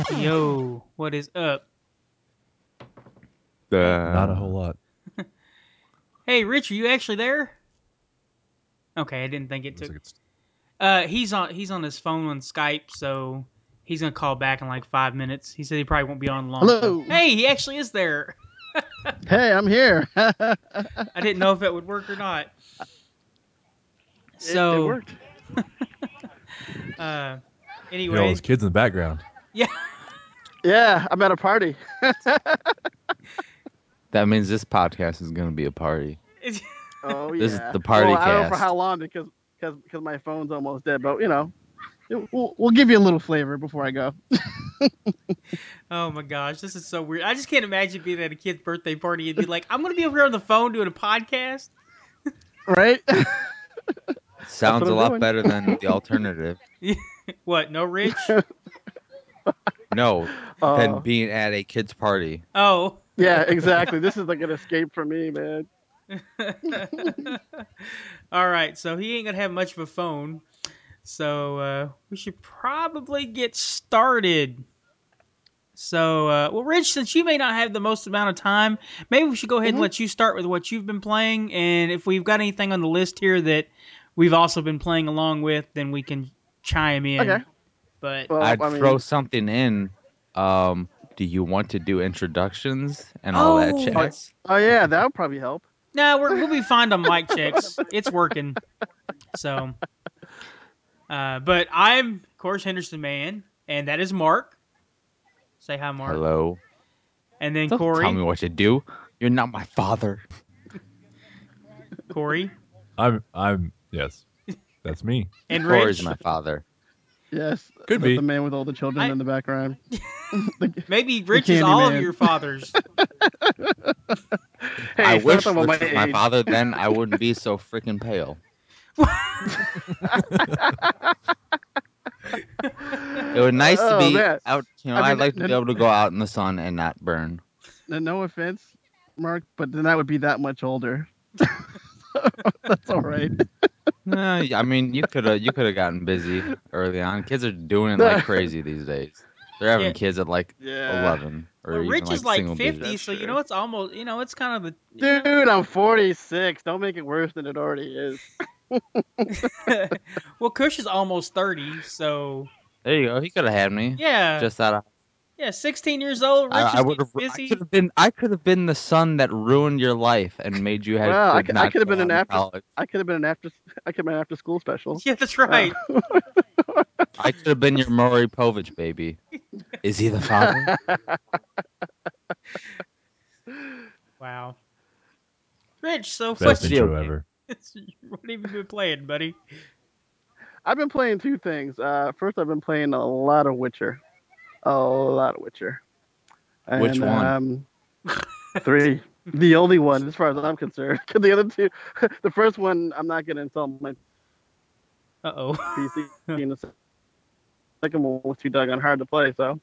Yo, what is up? Hey, Not a whole lot. hey, Rich, are you actually there? Okay, I didn't think it Looks took. like it's He's on his phone on Skype, so he's gonna call back in like 5 minutes. He said he probably won't be on long. So, Hello. hey, he actually is there. Hey, I'm here. I didn't know if it would work or not. It So, worked. uh, you hear all those anyway, kids in the background. yeah. Yeah, I'm at a party. That means this podcast is going to be a party. Oh This is yeah. the Well, party I don't know for cast. how long because my phone's almost dead. But we'll give you a little flavor before I go. Oh my gosh, this is so weird. I just can't imagine being at a kid's birthday party and be like, "I'm gonna be over here on the phone doing a podcast." Right? That's what Sounds a I'm lot doing. better than the alternative. What? No, Rich? No, than uh, being at a kid's party. Oh. yeah, exactly. This is like an escape for me, man. All right, so he ain't gonna have much of a phone. So we should probably get started. So, well, Rich, since you may not have the most amount of time, maybe we should go ahead and Hmm. let you start with what you've been playing. And if we've got anything on the list here that we've also been playing along with, then we can chime Okay. in. But Well, I'd I throw mean, something in. Do you want to do introductions and all that oh oh, jazz? oh yeah, that would probably help. no, we'll be fine on mic checks. It's working. So, but I'm of course Henderson Man, and that is Mark. Say hi, Mark. Hello. And then Don't tell me Corey. what to do. You're not my father. Corey. I'm yes, that's me. And Corey's Rich. my father. Yes, Could the be. man with all the children I in the background. the, maybe the Rich is candy all of man. your fathers. If I Hey, stop wish talking about Rich my was my age. father, then I wouldn't be so freaking pale. It would nice to Oh be man. out. I I'd mean, like to be able to go out in the sun and not burn. no offense, Mark, but then I would be that much older. That's all right. I mean, you could have gotten busy early on. Kids are doing it like crazy these days. They're having Yeah. kids at like Yeah, 11 or Well, even Rich is like like single 50, that's digits. so true. it's almost, it's kind of Dude, I'm 46. Don't make it worse than it already is. well, Kush is almost 30, so There you go. He could have had me. yeah. Just that Yeah, 16 years old. Rich I is would getting have. I could busy. have been. I could have been the son that ruined your life and made you have Well, to I not could have go been an on to after. college. I could have been an after. I could have been an after school special. Yeah, that's Uh, right. I could have been your Maury Povich baby. Is he the father? Wow. Rich, so Best what Video intro game. ever. what have you been playing, buddy? I've been playing two things. First, I've been playing a lot of Witcher. A lot of Witcher. Which And one? three. The only one, as far as I'm concerned. 'Cause the other two, the first one, I'm not gonna install my PC, Uh-oh. and the second one was too doggone hard to play. So,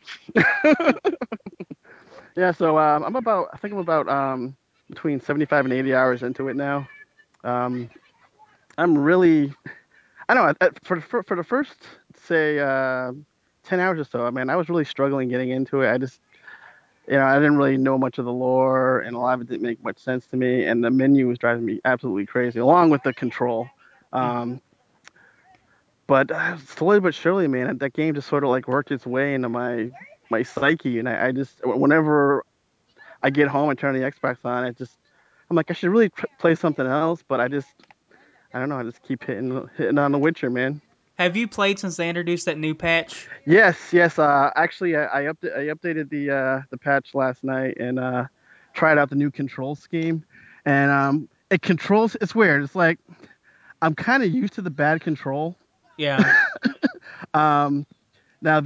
yeah. So I think I'm about between 75 and 80 hours into it now. Um, I'm really, I don't know. For the first say 10 hours or so, I mean, I was really struggling getting into it. I didn't really know much of the lore, and a lot of it didn't make much sense to me. And the menu was driving me absolutely crazy, along with the control. Um, but slowly but surely, man, that game just sort of like worked its way into my psyche, and I just whenever I get home and turn the Xbox on, I'm like I should really play something else, but I don't know, I just keep hitting on The Witcher, man. Have you played since they introduced that new patch? Yes, yes. Actually, I updated the patch last night and tried out the new control scheme, and it controls. It's weird. It's like I'm kind of used to the bad control. Yeah. um, Now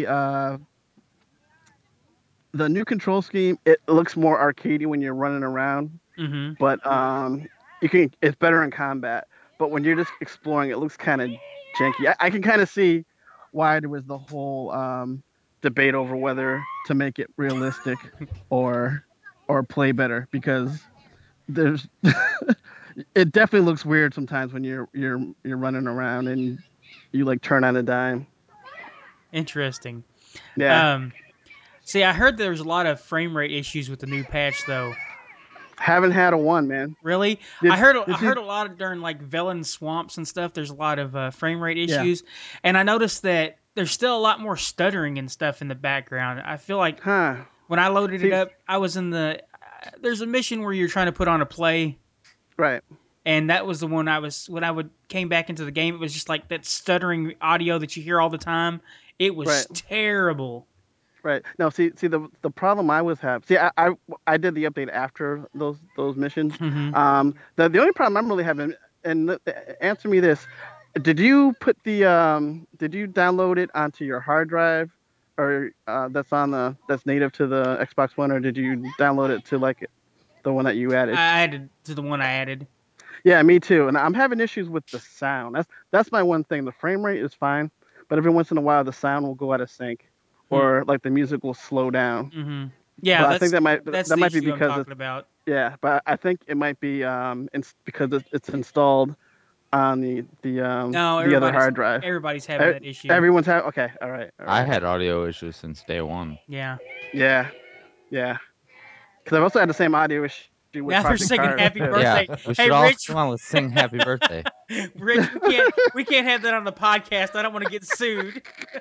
the new control scheme, it looks more arcadey when you're running around, Mm-hmm. but it's better in combat. But when you're just exploring, it looks kind of janky. I can kind of see why there was the whole debate over whether to make it realistic or play better, because there's it definitely looks weird sometimes when you're running around and you like turn on a dime. Interesting. Yeah. Um, See, I heard there's a lot of frame rate issues with the new patch, though. Haven't had a one, man. Really, Did, I heard did I you? heard a lot of during like Velen swamps and stuff. There's a lot of frame rate Yeah. issues, and I noticed that there's still a lot more stuttering and stuff in the background. I feel like Huh. when I loaded it See, up, I was in the. There's a mission where you're trying to put on a play, right. and that was the one I was when I would came back into the game. It was just like that stuttering audio that you hear all the time. It was Right. terrible. Right. No, see the problem I was having. See, I did the update after those missions. Hmm. The only problem I'm really having, and answer me this: did you put did you download it onto your hard drive, or that's native to the Xbox One, or did you download it to like the one that you added? I added to the one I added. Yeah, me too. And I'm having issues with the sound. That's my one thing. The frame rate is fine, but every once in a while the sound will go out of sync, or like the music will slow down. Hmm. Yeah, But I think that's that the might be issue I'm because it's talking about. yeah. But I think it might be because it's installed on No, the other hard drive. everybody's having that issue. Everyone's okay. All I right. had audio issues since day one. Yeah. Yeah, yeah. Because I've also had the same audio issue with Now they're Project singing Cars happy too. Yeah, birthday. we Hey should all Rich, come on. Let's sing happy birthday. Rich, we can't have that on the podcast. I don't want to get sued.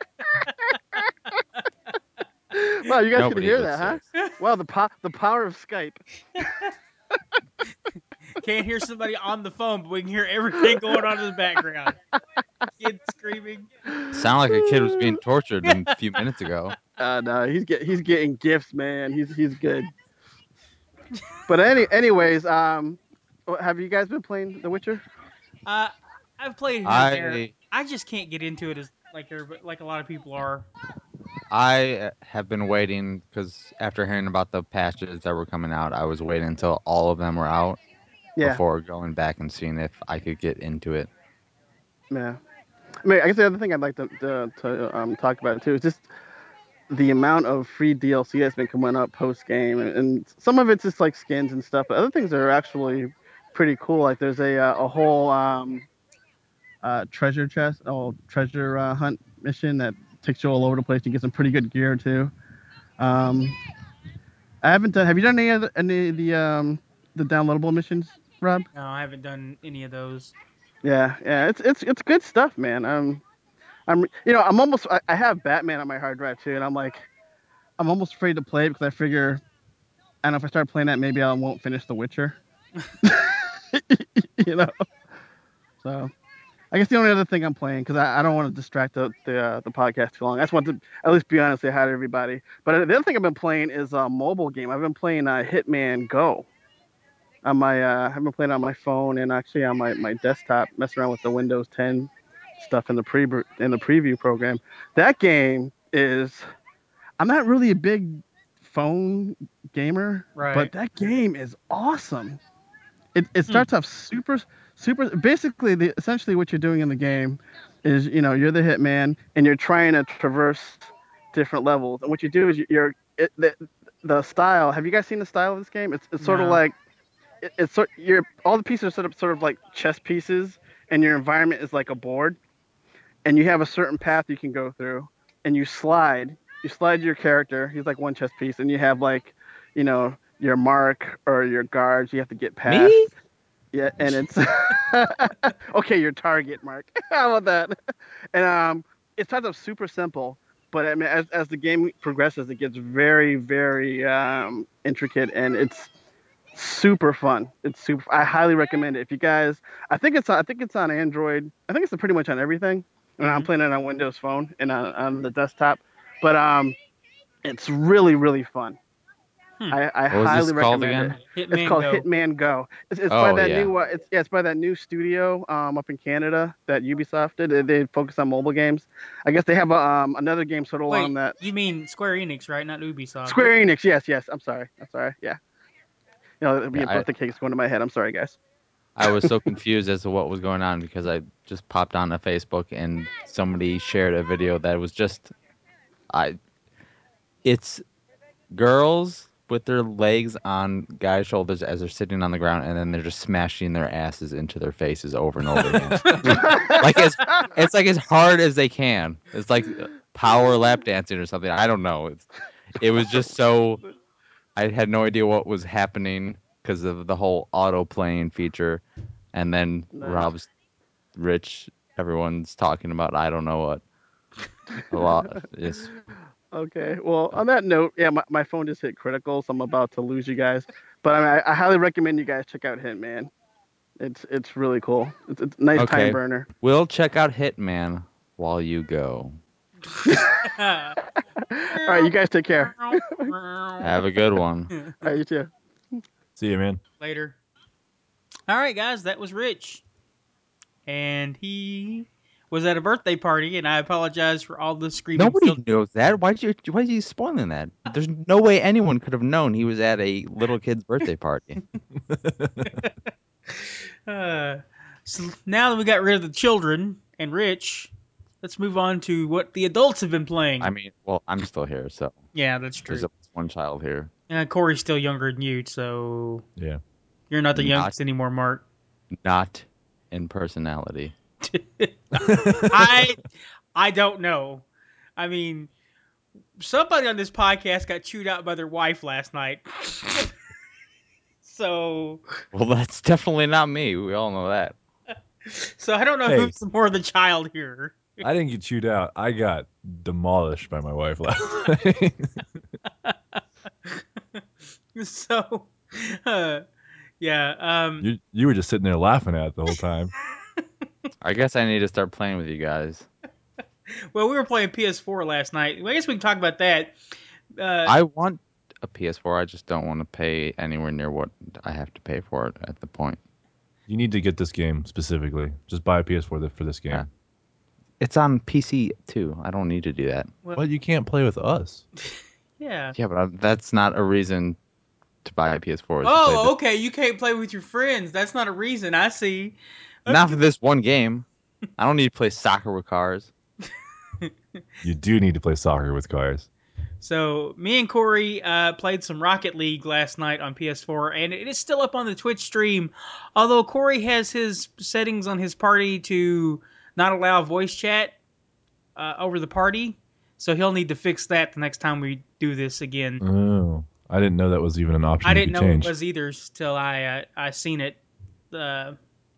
Wow, you guys can Nobody hear would that, say. huh? Wow, the power of Skype. Can't hear somebody on the phone, but we can hear everything going on in the background. Kids screaming. Sound like a kid was being tortured a few minutes ago. No, he's getting gifts, man. He's good. But anyways, have you guys been playing The Witcher? Uh, I've played here and there. I I just can't get into it as like a lot of people are. I have been waiting because after hearing about the patches that were coming out, I was waiting until all of them were out Yeah, before going back and seeing if I could get into it. yeah. I mean, I guess the other thing I'd like to talk about too is just the amount of free DLC that's been coming up post game, and some of it's just like skins and stuff, but other things are actually pretty cool. Like there's a whole treasure hunt mission that takes you all over the place. You get some pretty good gear too. Um, I haven't done. Have you done any of the downloadable missions, Rob? No, I haven't done any of those. Yeah. It's good stuff, man. I'm almost. I have Batman on my hard drive too, and I'm almost afraid to play it because I figure, I don't know, if I start playing that, maybe I won't finish The Witcher. you know. So I guess the only other thing I'm playing, because I don't want to distract the podcast too long. I just want to at least be honest, say hi to everybody. But the other thing I've been playing is a mobile game. I've been playing Hitman Go on my. I've been playing on my phone and actually on my desktop, messing around with the Windows 10 stuff in the preview program. That game is. I'm not really a big phone gamer, Right. but that game is awesome. It Hmm. starts off super. Basically, essentially what you're doing in the game is, you're the hitman and you're trying to traverse different levels. And what you do is the style. Have you guys seen the style of this game? It's sort of No. like you're all the pieces are set up sort of like chess pieces, and your environment is like a board, and you have a certain path you can go through, and you slide. You slide your character. He's like one chess piece, and you have like, your mark or your guards. You have to get past. Me? Yeah, and it's okay. Your target, Mark. How about that? And it starts off super simple, but I mean, as the game progresses, it gets very, very intricate, and it's super fun. It's super. I highly recommend it. If you guys, I think it's on Android. I think it's pretty much on everything. And I'm Hmm. playing it on Windows Phone and on the desktop, but it's really, really fun. Hmm. I What was this highly called recommend it. again? It's Hitman called Go. Hitman Go. It's by Oh that yeah. new it's by that new studio up in Canada that Ubisoft did. They focus on mobile games. I guess they have another game sort of along Wait, that. you mean Square Enix, right? Not Ubisoft. Square Enix. Yes. I'm sorry. Yeah. Yeah, Being birthday cake is going to my head. I'm sorry, guys. I was so confused as to what was going on because I just popped on to Facebook and somebody shared a video that was just I it's girls with their legs on guys' shoulders as they're sitting on the ground, and then they're just smashing their asses into their faces over and over again. Like it's like as hard as they can. It's like power lap dancing or something. I don't know. It was just so I had no idea what was happening because of the whole auto playing feature, and then Nice. Rob's Rich. Everyone's talking about I don't know what a lot is. Okay. Well, on that note, yeah, my phone just hit critical, so I'm about to lose you guys. But I mean, I highly recommend you guys check out Hitman. It's really cool. It's a nice time Okay, burner. we'll check out Hitman while you go. All right, you guys take care. Have a good one. All right, you too. See you, man. Later. All right, guys, that was Rich. And he was at a birthday party, and I apologize for all the screaming. Nobody knows that. Why are you spoiling that? There's no way anyone could have known he was at a little kid's birthday party. So now that we got rid of the children and Rich, let's move on to what the adults have been playing. I mean, well, I'm still here, so Yeah, that's there's true. one child here. Corey's still younger than you, so Yeah. you're not the Not- youngest anymore, Mark. Not in personality. I don't know. I mean, somebody on this podcast got chewed out by their wife last night. So Well, that's definitely not me. We all know that. I don't know Hey. who's more the child here. I didn't get chewed out. I got demolished by my wife last night. So, yeah. you were just sitting there laughing at it the whole time. I guess I need to start playing with you guys. Well, we were playing PS4 last night. I guess we can talk about that. I want a PS4. I just don't want to pay anywhere near what I have to pay for it at the point. You need to get this game specifically. Just buy a PS4 for this game. Yeah. It's on PC too. I don't need to do that. But you can't play with us. Yeah. Yeah, but that's not a reason to buy a PS4. Oh, okay. You can't play with your friends. That's not a reason. I see. Not for this one game. I don't need to play soccer with cars. You do need to play soccer with cars. So me and Corey played some Rocket League last night on PS4, and it is still up on the Twitch stream. Although Corey has his settings on his party to not allow voice chat over the party, so he'll need to fix that the next time we do this again. Oh, I didn't know that was even an option. I to didn't be know changed. it was either till I seen it. But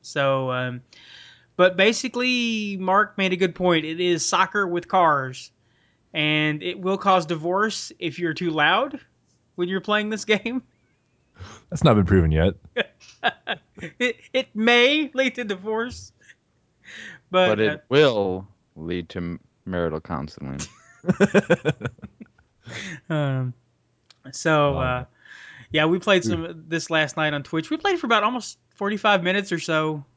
basically, Mark made a good point. It is soccer with cars. And it will cause divorce if you're too loud when you're playing this game. That's not been proven yet. It may lead to divorce, But it will lead to marital counseling. Yeah, we played some this last night on Twitch. We played for about almost 45 minutes or so.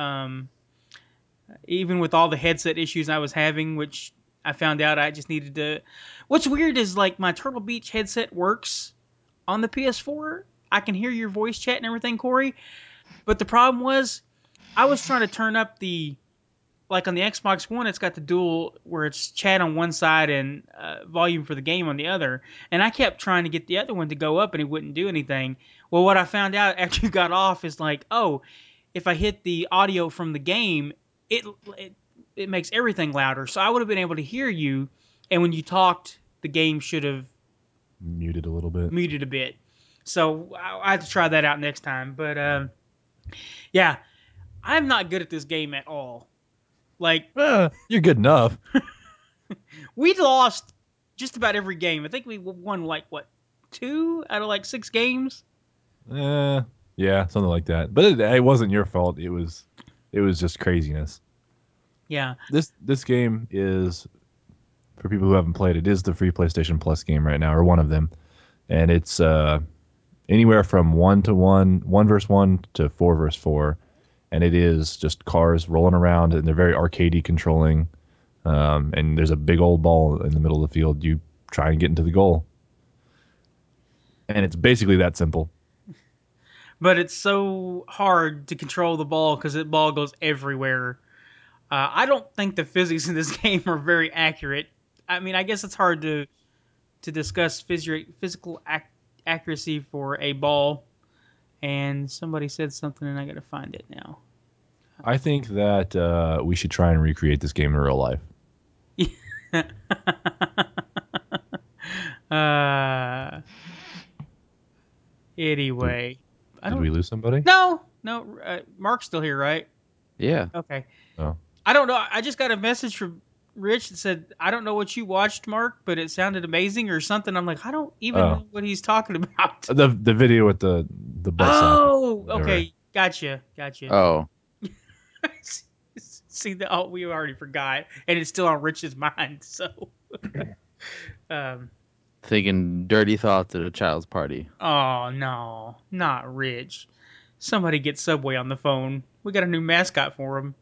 Even with all the headset issues I was having, which I found out I just needed to. What's weird is like my Turtle Beach headset works on the PS4. I can hear your voice chat and everything, Corey. But the problem was I was trying to turn up the, like on the Xbox One, it's got the dual where it's chat on one side and volume for the game on the other. And I kept trying to get the other one to go up and it wouldn't do anything. Well, what I found out after you got off is like, oh, if I hit the audio from the game, it makes everything louder. So I would have been able to hear you. And when you talked, the game should have Muted a little bit. muted a bit. So I have to try that out next time. But yeah, I'm not good at this game at all. Like, You're good enough. we lost just about every game. I think we won like what, 2 out of like 6 games. Yeah, something like that. But it wasn't your fault. It was just craziness. Yeah. This game is, for people who haven't played, it is the free PlayStation Plus game right now, or one of them, and it's anywhere from 1 versus 1 to 4 versus 4, and it is just cars rolling around, and they're very arcadey controlling. And there's a big old ball in the middle of the field. You try and get into the goal, and it's basically that simple. But it's so hard to control the ball because the ball goes everywhere. I don't think the physics in this game are very accurate. I mean, I guess it's hard to discuss physical accuracy for a ball. And somebody said something, and I got to find it now. I think that we should try and recreate this game in real life. Uh. Anyway, I Did don't. we lose somebody? No. Mark's still here, right? Yeah. Okay. Oh. I don't know. I just got a message from Rich that said, "I don't know what you watched, Mark, but it sounded amazing or something." I'm like, I don't even Oh. know what he's talking about. The video with the butt slapping. Oh, Whatever. okay. Gotcha. Oh, See, we already forgot, and it's still on Rich's mind. So, um, thinking dirty thoughts at a child's party. oh no, not Rich. Somebody get Subway on the phone. We got a new mascot for him.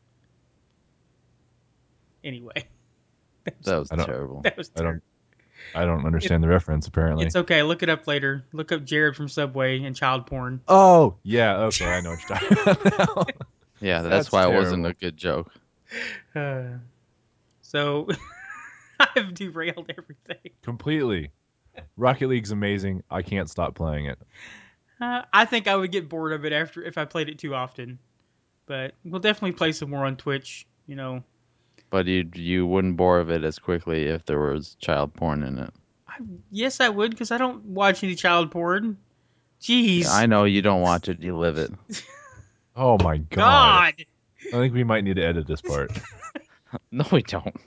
Anyway, That was I don't. terrible. that was I terrible. don't. I don't understand the reference. Apparently. It's okay. Look it up later. Look up Jared from Subway and child porn. Oh yeah. Okay. I know what you're talking about now. Yeah, that's That's why it wasn't terrible. a good joke. So I've derailed everything. Completely. Rocket League's amazing. I can't stop playing it. I think I would get bored of it after if I played it too often. But we'll definitely play some more on Twitch. You know, But you wouldn't bore of it as quickly if there was child porn in it. yes, I would because I don't watch any child porn. Yeah, Jeez, I know you don't watch it, you live it. Oh my god. God. I think we might need to edit this part. No, we don't.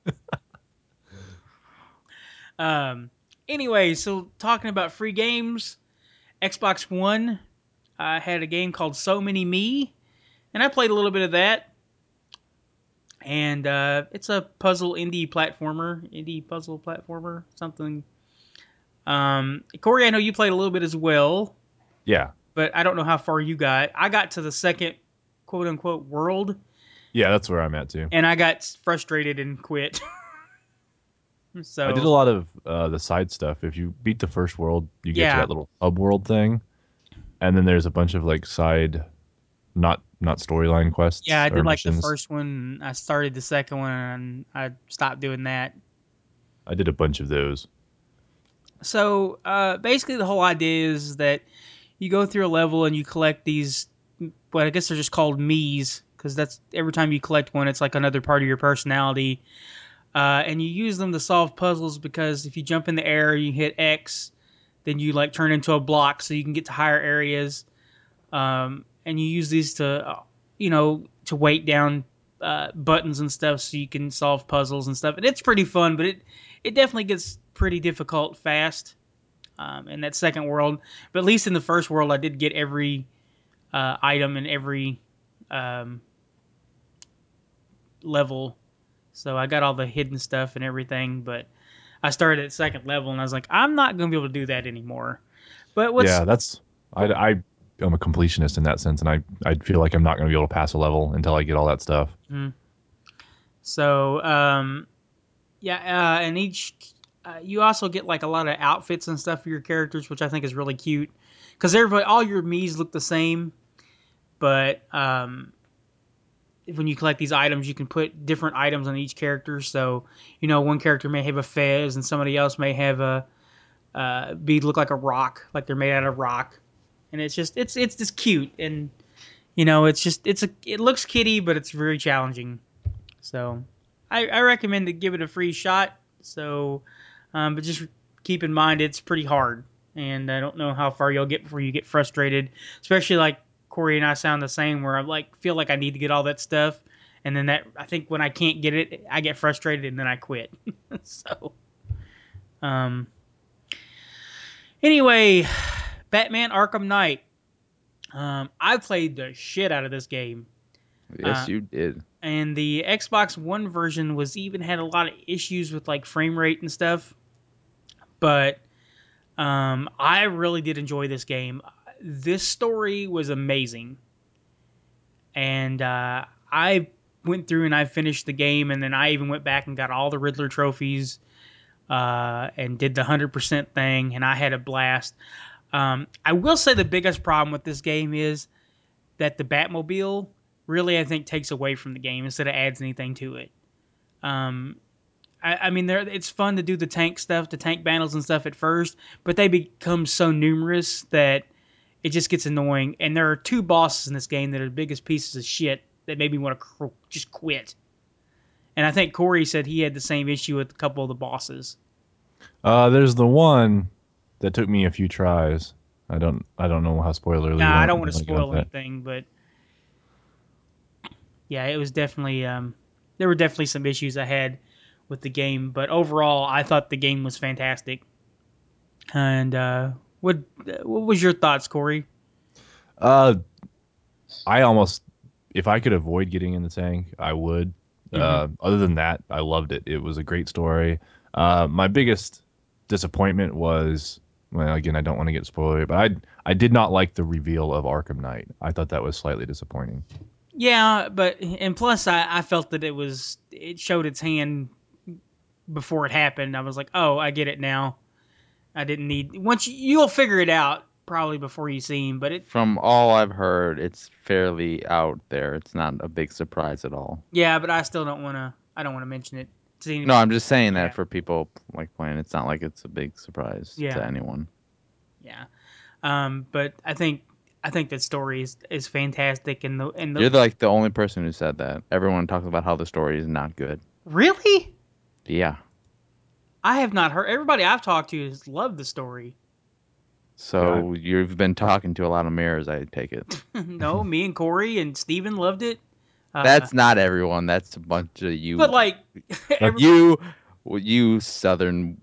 Um. Anyway, so talking about free games, Xbox One, I had a game called So Many Me, and I played a little bit of that. And it's a indie puzzle platformer, something. Corey, I know you played a little bit as well, Yeah. but I don't know how far you got. I got to the second quote unquote world, Yeah, that's where I'm at too. and I got frustrated and quit. I did So a lot of the side stuff. If you beat the first world, you get to yeah, that little hub world thing, and then there's a bunch of like side, not storyline yeah, quests I or did like the missions. first one. I started the second one, and I stopped doing that. I did a bunch of those. So basically, the whole idea is that you go through a level and you collect these. Well, I guess they're just called Mii's because that's every time you collect one, it's like another part of your personality. And you use them to solve puzzles because if you jump in the air, you hit X, then you like turn into a block so you can get to higher areas. And you use these to, to weight down buttons and stuff so you can solve puzzles and stuff. And it's pretty fun, but it definitely gets pretty difficult fast in that second world. But at least in the first world, I did get every item in every um, level. So I got all the hidden stuff and everything, but I started at second level and I was like, I'm not going to be able to do that anymore. But what's Yeah, that's I am a completionist in that sense, and I feel like I'm not going to be able to pass a level until I get all that stuff. mm, so yeah, and each you also get like a lot of outfits and stuff for your characters, which I think is really cute because everybody, all your Mii's look the same, but when you collect these items, you can put different items on each character. So one character may have a fez, and somebody else may have a bead look like a rock, like they're made out of rock, and it's just cute, and it looks kitty, but it's very challenging. So I recommend to give it a free shot. So, but just keep in mind it's pretty hard, and I don't know how far you'll get before you get frustrated, especially like Corey and I sound the same, where I like feel like I need to get all that stuff, and then that I think when I can't get it, I get frustrated and then I quit. So, um, anyway, Batman Arkham Knight. I played the shit out of this game. Yes, Uh, you did. and the Xbox One version was even had a lot of issues with like frame rate and stuff. But I really did enjoy this game. This story was amazing, and I went through and I finished the game, and then I even went back and got all the Riddler trophies and did the 100% thing, and I had a blast. I will say the biggest problem with this game is that the Batmobile really, I think, takes away from the game instead of adds anything to it. Um, I mean, it's fun to do the tank stuff, the tank battles and stuff at first, but they become so numerous that it just gets annoying. And there are two bosses in this game that are the biggest pieces of shit that made me want to just quit. And I think Corey said he had the same issue with a couple of the bosses. There's the one that took me a few tries. I don't know how spoilerly Nah, you I want, don't you want to want to get spoil onto that. anything, but yeah, it was definitely there were definitely some issues I had with the game, but overall, I thought the game was fantastic. And what was your thoughts, Corey? Uh, I almost, if I could avoid getting in the tank, I would. Other than that, I loved it. It was a great story. My biggest disappointment was, well, again, I don't want to get spoilery, but I did not like the reveal of Arkham Knight. I thought that was slightly disappointing. Yeah, but and plus, I felt that it showed its hand before it happened. I was like, oh, I get it now. I didn't need you'll figure it out probably before you see him, but it From all I've heard, it's fairly out there. It's not a big surprise at all. yeah, but I still don't want to. I don't want to mention it to No, anybody. I'm just saying Yeah, that for people like playing, it's not like it's a big surprise to yeah, anyone. yeah. But I think that story is fantastic, and the You're like the only person who said that. Everyone talks about how the story is not good. really, Yeah. I have not heard. Everybody I've talked to has loved the story. So you've been talking to a lot of mirrors, I take it. No, me and Corey and Steven loved it. That's not everyone. That's a bunch of But you. like, every, You Southern.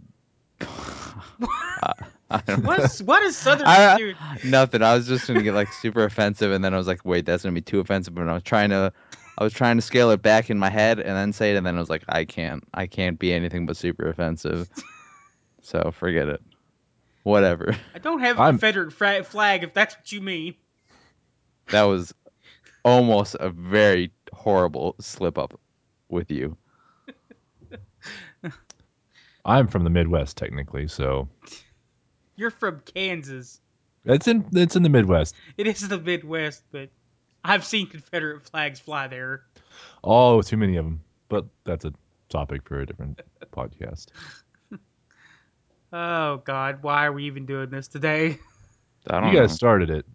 I don't know. what is Southern dude? Nothing. I was just gonna get like super offensive, and then I was like, wait, that's gonna be too offensive. But I was trying to scale it back in my head, and then say it, and then I was like, I can't be anything but super offensive. So forget it. Whatever. I don't have a I'm Confederate flag, if that's what you mean. That was almost a very horrible slip up with you. I'm from the Midwest technically, so You're from Kansas. it's in the Midwest. It is the Midwest, but I've seen Confederate flags fly there. Oh, too many of them. But that's a topic for a different podcast. Oh God, why are we even doing this today? I You don't guys know. started it.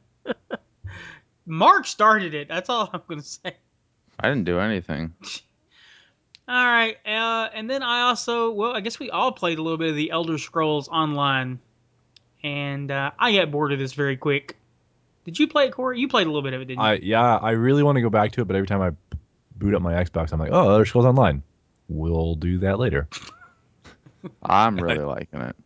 Mark started it. That's all I'm gonna say. I didn't do anything. All right, and then I guess we all played a little bit of the Elder Scrolls Online, and I got bored of this very quick. Did you play it, Corey? You played a little bit of it, didn't you? I really want to go back to it, but every time I boot up my Xbox, I'm like, oh, Elder Scrolls Online. We'll do that later. I'm really liking it.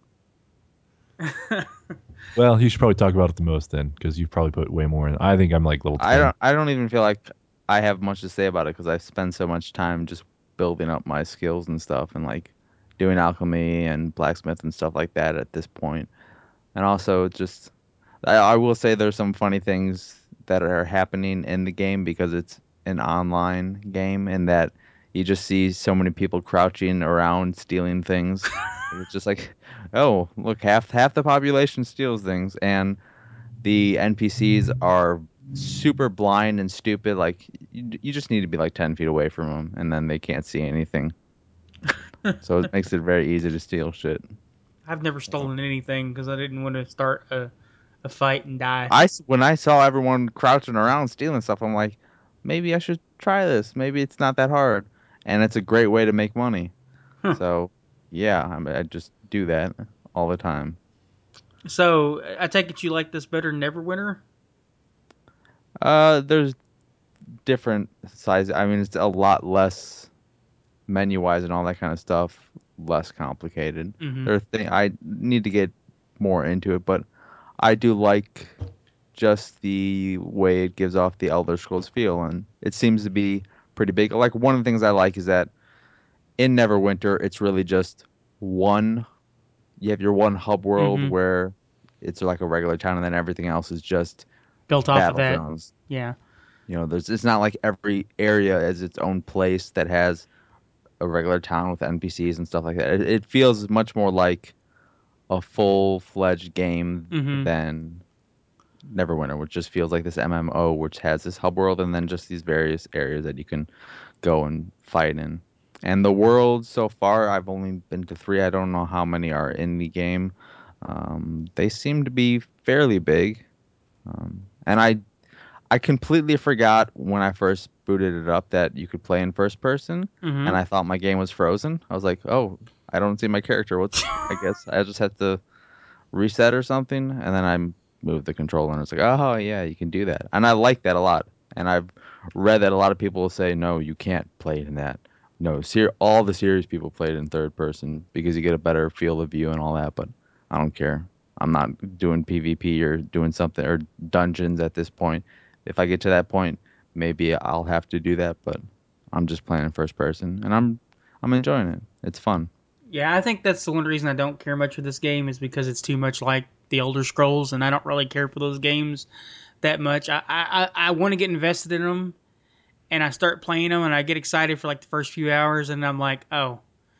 Well, you should probably talk about it the most then, because you've probably put way more in. I think I'm like level 10. I don't even feel like I have much to say about it because I spend so much time just building up my skills and stuff and like doing alchemy and blacksmith and stuff like that at this point. And also just I will say there's some funny things that are happening in the game because it's an online game and that you just see so many people crouching around stealing things. It's just like, oh, look, half the population steals things and the NPCs are super blind and stupid. Like you just need to be like 10 feet away from them, and then they can't see anything. So it makes it very easy to steal shit. I've never stolen anything because I didn't want to start a fight and die. When I saw everyone crouching around stealing stuff, I'm like, maybe I should try this. Maybe it's not that hard, and it's a great way to make money. Huh. So yeah, I just do that all the time. So I take it you like this better than Neverwinter? There's different sizes. I mean, it's a lot less menu wise and all that kind of stuff, less complicated. Mm-hmm. I need to get more into it, but I do like just the way it gives off the Elder Scrolls feel, and it seems to be pretty big. Like one of the things I like is that in Neverwinter, it's really just one. You have your one hub world Mm-hmm. where it's like a regular town, and then everything else is just Built off of that. battlegrounds. Yeah. You know, it's not like every area has its own place that has a regular town with NPCs and stuff like that. It feels much more like a full-fledged game Mm-hmm. than Neverwinter, which just feels like this MMO, which has this hub world and then just these various areas that you can go and fight in. And the world so far, I've only been to 3. I don't know how many are in the game. They seem to be fairly big. And I completely forgot when I first booted it up that you could play in first person, and Mm-hmm. I thought my game was frozen. I was like, oh, I don't see my character. I guess I just have to reset or something, and then I move the controller, and it's like, oh yeah, you can do that, and I like that a lot. And I've read that a lot of people will say, no, you can't play it in that. No, all the series people play it in third person because you get a better field of view and all that. But I don't care. I'm not doing PvP or doing something or dungeons at this point. If I get to that point, maybe I'll have to do that. But I'm just playing in first person, and I'm enjoying it. It's fun. Yeah, I think that's the one reason I don't care much for this game is because it's too much like the Elder Scrolls, and I don't really care for those games that much. I want to get invested in them, and I start playing them, and I get excited for like the first few hours, and I'm like, oh,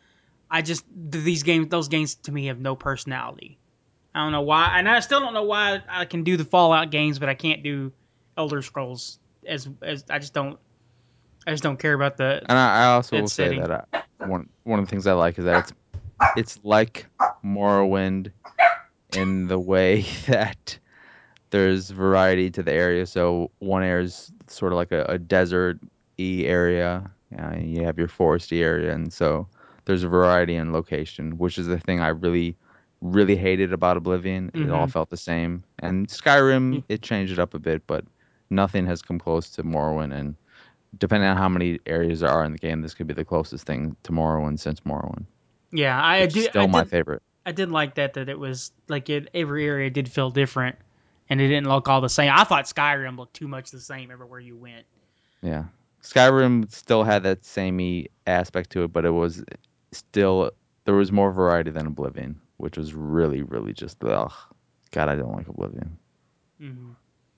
those games to me have no personality. I don't know why, and I still don't know why I can do the Fallout games, but I can't do Elder Scrolls. As I just don't care about And I also that will say setting. that one of the things I like is that it's like Morrowind in the way that there's variety to the area. So one area is sort of like a desert-y area. You have your foresty area, and so there's a variety in location, which is the thing I really, really hated about Oblivion. It all Mm-hmm. felt the same. And Skyrim, it changed it up a bit, but nothing has come close to Morrowind. And depending on how many areas there are in the game, this could be the closest thing to Morrowind since Morrowind, Yeah, which is still my favorite. I did like that it was like every area did feel different, and it didn't look all the same. I thought Skyrim looked too much the same everywhere you went. Yeah. Skyrim still had that samey aspect to it, but it was still there was more variety than Oblivion, which was really, really just ugh. God, I don't like Oblivion. Hmm.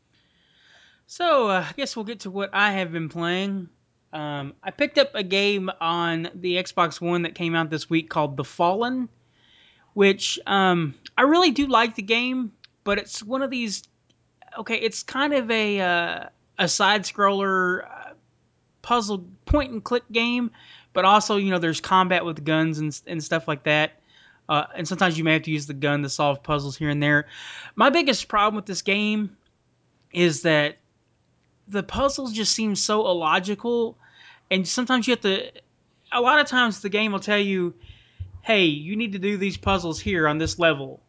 So I guess we'll get to what I have been playing. I picked up a game on the Xbox One that came out this week called The Fallen, which I really do like the game, but it's one of these. Okay, it's kind of a side scroller puzzle point and click game, but also there's combat with guns and stuff like that. And sometimes you may have to use the gun to solve puzzles here and there. My biggest problem with this game is that the puzzles just seem so illogical, and sometimes you have to. A lot of times the game will tell you, "Hey, you need to do these puzzles here on this level."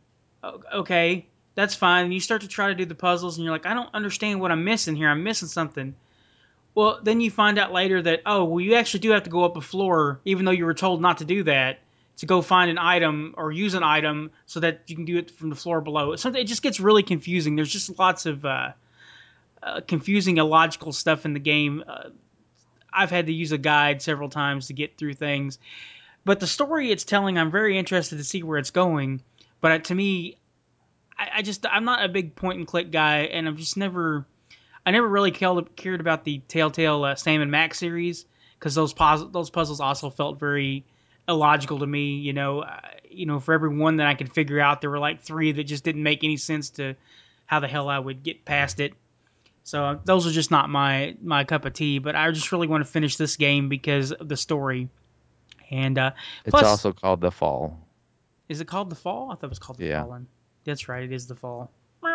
Okay, that's fine. And you start to try to do the puzzles, and you're like, "I don't understand what I'm missing here. I'm missing something." Well, then you find out later that, oh, well, you actually do have to go up a floor, even though you were told not to do that, to go find an item or use an item so that you can do it from the floor below. It just gets really confusing. There's just lots of confusing, illogical stuff in the game. I've had to use a guide several times to get through things. But the story it's telling, I'm very interested to see where it's going. But to me, I'm not a big point and click guy, and I never really cared about the Telltale Sam and Max series because those puzzles also felt very illogical to me. For every one that I could figure out, there were like three that just didn't make any sense to how the hell I would get past it. So those are just not my cup of tea. But I just really want to finish this game because of the story. And It's plus, also called The Fall. is it called The Fall? I thought it was called The Yeah. Fallen. That's right, it is The Fall.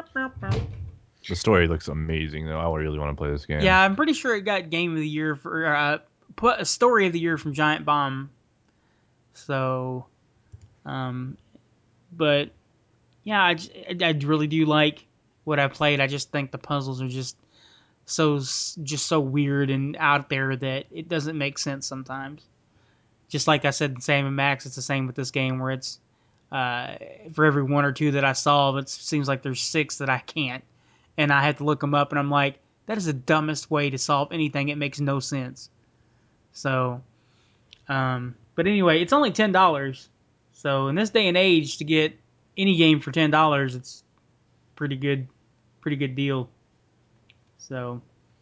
The story looks amazing, though. I really want to play this game. Yeah, I'm pretty sure it got Game of the Year for put a Story of the Year from Giant Bomb. So, um, but yeah, I really do like what I played. I just think the puzzles are just so weird and out there that it doesn't make sense sometimes. Just like I said in Sam and Max, it's the same with this game where it's uh, for every one or two that I solve, it seems like there's six that I can't, and I have to look them up, and I'm like, that is the dumbest way to solve anything. It makes no sense. So, but anyway, it's only $10. So in this day and age, to get any game for $10, it's pretty good deal. So,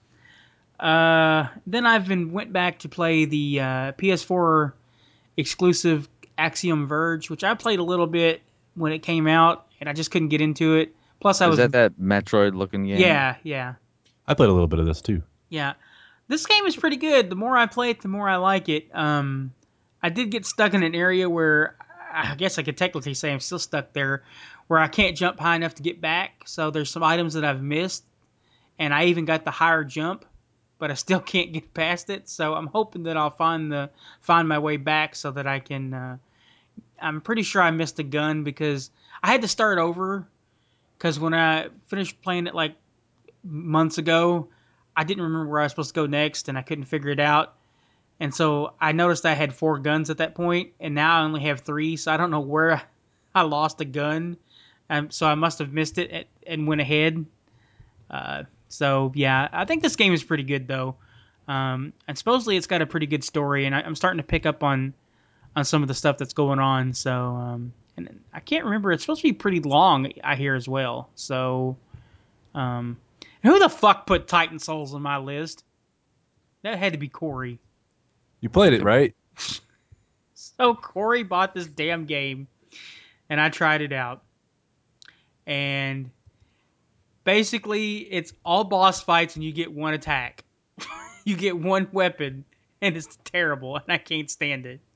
then went back to play the PS4 exclusive Axiom Verge, which I played a little bit when it came out, and I just couldn't get into it. Plus, I Is was that Metroid looking game? yeah. I played a little bit of this too. Yeah, this game is pretty good. The more I play it, the more I like it. I did get stuck in an area where I guess I could technically say I'm still stuck there, where I can't jump high enough to get back. So there's some items that I've missed, and I even got the higher jump, but I still can't get past it. So I'm hoping that I'll find my way back so that I can I'm pretty sure I missed a gun because I had to start over. Because when I finished playing it like months ago, I didn't remember where I was supposed to go next, and I couldn't figure it out. And so I noticed I had 4 guns at that point, and now I only have 3. So I don't know where I lost a gun. So I must have missed it and went ahead. So yeah, I think this game is pretty good though. And supposedly it's got a pretty good story, and I'm starting to pick up on some of the stuff that's going on. So and I can't remember. It's supposed to be pretty long, I hear as well. So who the fuck put Titan Souls on my list? That had to be Corey. You played it, right? So Corey bought this damn game, and I tried it out. And basically, it's all boss fights, and you get one attack. You get one weapon, and it's terrible, and I can't stand it.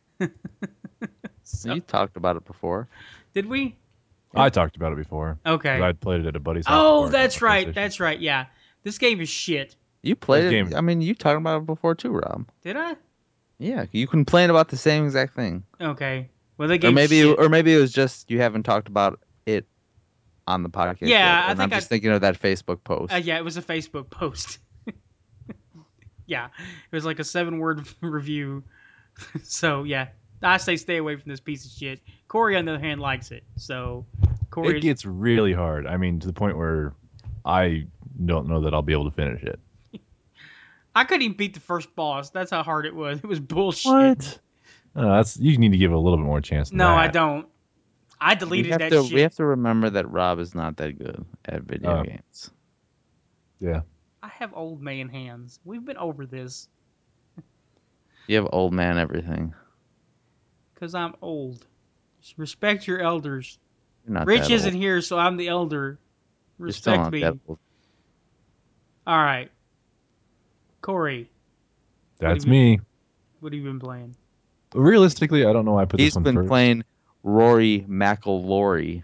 So, You talked about it before. did we? I talked about it before. Okay. I'd played it at a buddy's house. Oh, before I got that's my right. PlayStation. That's right. Yeah. This game is shit. You played This it. game- I mean, you talked about it before too, Rob. Did I? Yeah, you complained about the same exact thing. Okay. Well, the Or game's maybe, shit. or maybe it was just you haven't talked about it on the podcast. Yeah, yet, I and think I'm just thinking of that Facebook post. yeah, it was a Facebook post. Yeah. It was like a 7-word review. So, yeah. I say stay away from this piece of shit. Corey, on the other hand, likes it. So, Corey. It gets really hard. I mean, to the point where I don't know that I'll be able to finish it. I couldn't even beat the first boss. That's how hard it was. It was bullshit. That's you need to give it a little bit more chance. Than No, that. I don't. I we deleted have that to shit. we have to remember that Rob is not that good at video games. Yeah. I have old man hands. We've been over this. You have old man everything. Because I'm old. Just respect your elders. You're not Rich that isn't old. here, so I'm the elder. You're still Respect not me. that old. All right. Corey, That's have you- me. what have you been playing? Realistically, I don't know why I put He's this one been first. playing Rory McIlroy.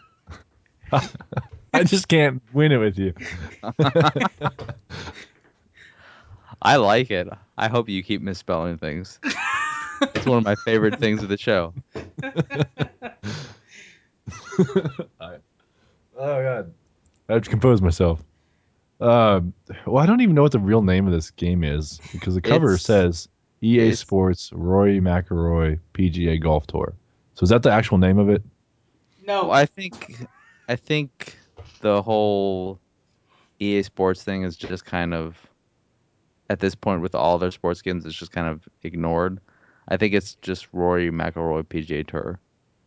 I just can't win it with you. I like it. I hope you keep misspelling things. It's one of my favorite things of the show. Oh god, I have to compose myself. Well, I don't even know what the real name of this game is because the cover It's- says EA it's- Sports Rory McIlroy PGA Golf Tour. So is that the actual name of it? No. Well, I think the whole EA Sports thing is just kind of at this point with all their sports games, it's just kind of ignored. I think it's just Rory McIlroy PGA Tour,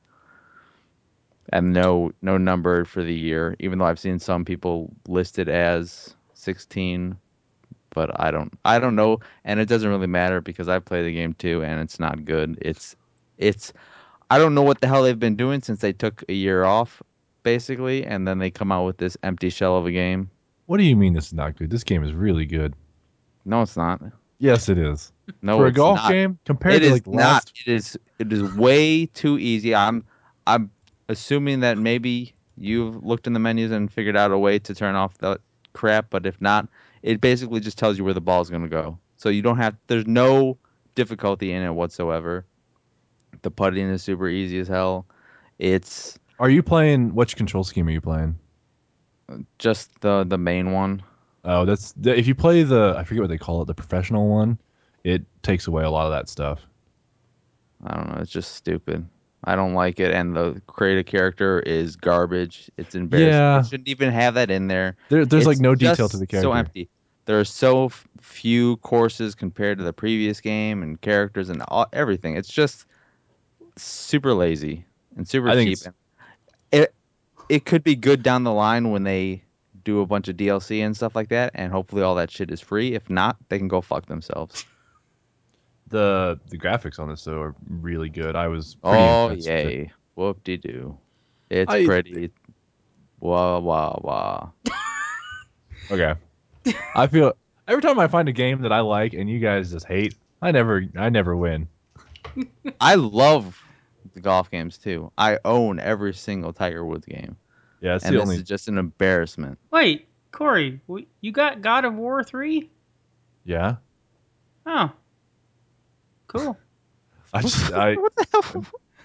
and no number for the year. Even though I've seen some people listed as 16, but I don't know, and it doesn't really matter because I play the game too, and it's not good. It's I don't know what the hell they've been doing since they took a year off, basically, and then they come out with this empty shell of a game. What do you mean this is not good? This game is really good. No, it's not. Yes, it is. No, For a it's golf not. game compared It to is like the not. last. It is way too easy. I'm assuming that maybe you've looked in the menus and figured out a way to turn off the crap, but if not, it basically just tells you where the ball is going to go. So you don't have. There's no difficulty in it whatsoever. The putting is super easy as hell. It's Are you playing? Which control scheme are you playing? just the main one. Oh, if you play I forget what they call it, the professional one, it takes away a lot of that stuff. I don't know. It's just stupid. I don't like it, and the create a character is garbage. It's embarrassing. Yeah. It shouldn't even have that in there. There's like It's no detail just to the character. So empty. There are so few courses compared to the previous game and characters and everything. It's just super lazy and super I think cheap. It could be good down the line when they do a bunch of DLC and stuff like that, and hopefully all that shit is free. If not, they can go fuck themselves. The graphics on this though are really good. I was pretty Oh impressed with it. yay! Whoop de doo. It's I- pretty. Wah wah wah. Okay. I feel every time I find a game that I like and you guys just hate, I never win. I love the golf games too. I own every single Tiger Woods game, Yeah, it's and the this only. is just an embarrassment. Wait, Corey, you got God of War 3? Yeah. Oh. Cool. I What the hell?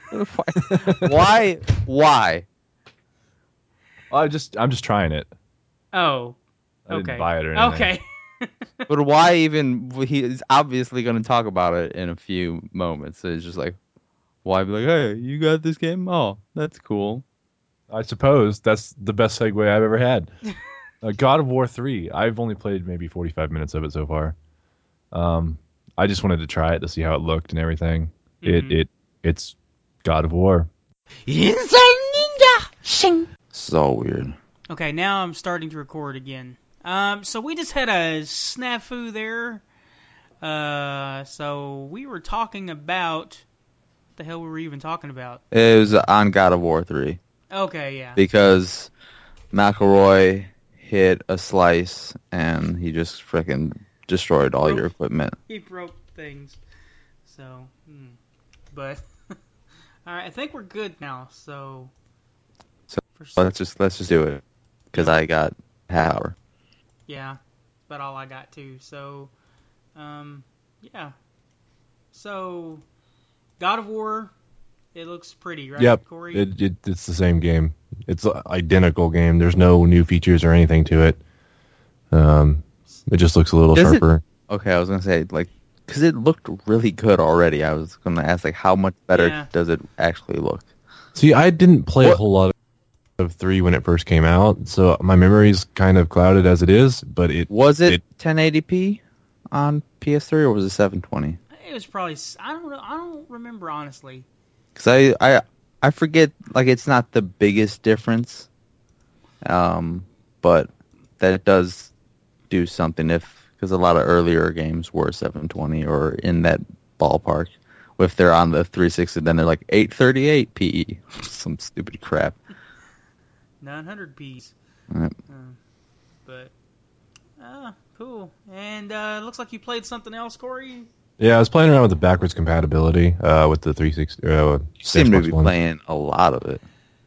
Why? Why? I'm just trying it. Oh, I didn't okay. buy it or anything. Okay. But why even? He's obviously going to talk about it in a few moments. So it's just like, why be like, hey, you got this game? Oh, that's cool. I suppose that's the best segue I've ever had. God of War 3. I've only played maybe 45 minutes of it so far. I just wanted to try it to see how it looked and everything. Mhm. It's God of War. So weird. Okay, now I'm starting to record again. So we just had a snafu there. So we were talking about what the hell were we even talking about? It was on God of War 3 Okay, yeah. because McElroy hit a slice and he just freaking destroyed all your equipment. He broke things. So, but all right, I think we're good now. So, So for let's just do it because Yep. I got half hour. Yeah, about all I got too. So, yeah. So, God of War, it looks pretty, right, Yep. Corey? It's the same game. It's an identical game. There's no new features or anything to it. It just looks a little Does it- sharper. Okay, I was gonna say like because it looked really good already. I was gonna ask like how much better Yeah. does it actually look? See, I didn't play a What- whole lot of 3 when it first came out, so my memory's kind of clouded as it is, but Was it 1080p on PS3 or was it 720? It was probably. I don't know. I don't remember honestly. Because I forget like it's not the biggest difference, but that it does do something because a lot of earlier games were 720 or in that ballpark. If they're on the 360, then they're like 838p, some stupid crap. 900 Ps. Right. But cool. And looks like you played something else, Corey. Yeah, I was playing around with the backwards compatibility with the 360 You seem to Xbox be One. playing a lot of it.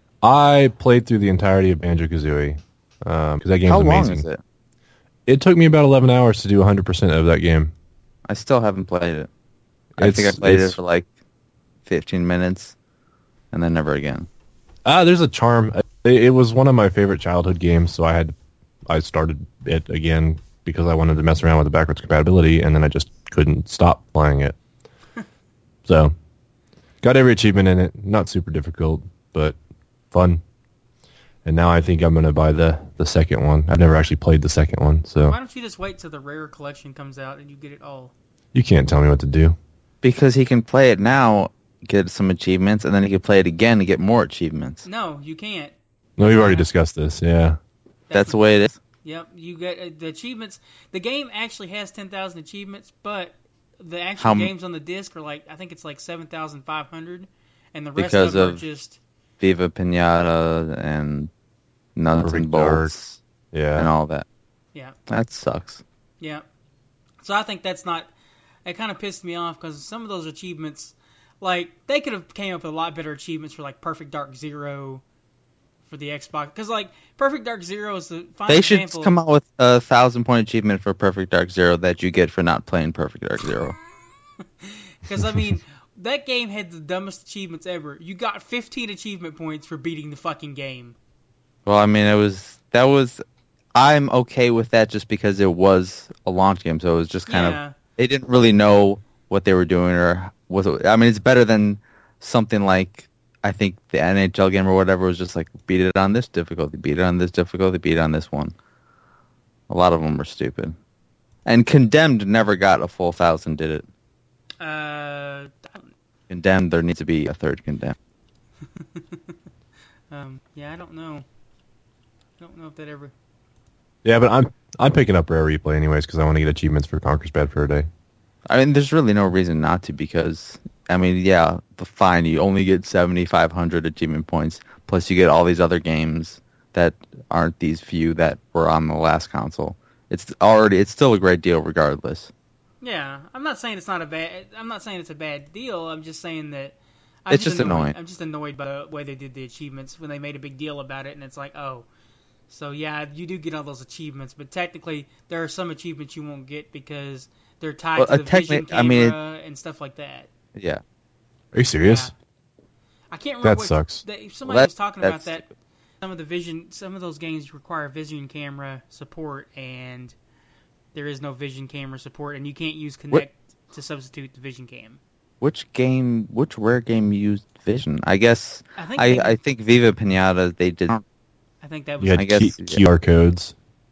I played through the entirety of Banjo-Kazooie because that game's How long amazing. is it? It took me about 11 hours to do 100% of that game. I still haven't played it. I think I played it for like 15 minutes and then never again. There's a charm. It was one of my favorite childhood games, so I started it again because I wanted to mess around with the backwards compatibility, and then I just couldn't stop playing it. So, got every achievement in it. Not super difficult, but fun. And now I think I'm going to buy the second one. I've never actually played the second one, so Why don't you just wait till the rare collection comes out and you get it all? you can't tell me what to do. Because he can play it now, get some achievements, and then he can play it again to get more achievements. No, you can't. No, we've already discussed this, yeah. That's the way it is. Yep, you get the achievements. The game actually has 10,000 achievements, but the actual How- games on the disc are like I think it's like 7,500, and the rest Because of them are of just Viva Pinata and Nuts Perfect and Bolts Yeah. and all that. yeah, That sucks. yeah. So I think that's not. It kind of pissed me off because some of those achievements, like they could have came up with a lot better achievements for like Perfect Dark Zero for the Xbox. Because like Perfect Dark Zero is the fine They should example. come out with a 1,000-point achievement for Perfect Dark Zero that you get for not playing Perfect Dark Zero. Because I mean, that game had the dumbest achievements ever. You got 15 achievement points for beating the fucking game. Well, I mean, that was. I'm okay with that just because it was a launch game, so it was just kind Yeah. of. They didn't really know what they were doing, or was it? I mean, it's better than something like I think the NHL game or whatever was just like beat it on this difficulty, beat it on this difficulty, beat it on this one. A lot of them were stupid. And Condemned never got a full 1,000, did it? I Condemned, there needs to be a third Condemned. yeah, I don't know. I don't know if that ever. Yeah, but I'm picking up Rare Replay anyways because I want to get achievements for Conker's Bad Fur Day. I mean, there's really no reason not to because, I mean, yeah, fine, you only get 7,500 achievement points, plus you get all these other games that aren't these few that were on the last console. It's still a great deal regardless. Yeah, I'm not saying it's not a bad. I'm not saying it's a bad deal. I'm just saying that. It's just annoying. I'm just annoyed by the way they did the achievements when they made a big deal about it, and it's like, oh, so yeah, you do get all those achievements, but technically there are some achievements you won't get because they're tied Well, to the vision I mean, camera and stuff like that. yeah. Are you serious? Yeah. I can't remember That what sucks. somebody was talking about That's that. stupid. Some of those games require vision camera support, and there is no vision camera support, and you can't use What? Kinect to substitute the vision cam. Which Rare game used Vision? I guess I think they I did. think Viva Pinata they did. I think that You was had I guess yeah. QR codes.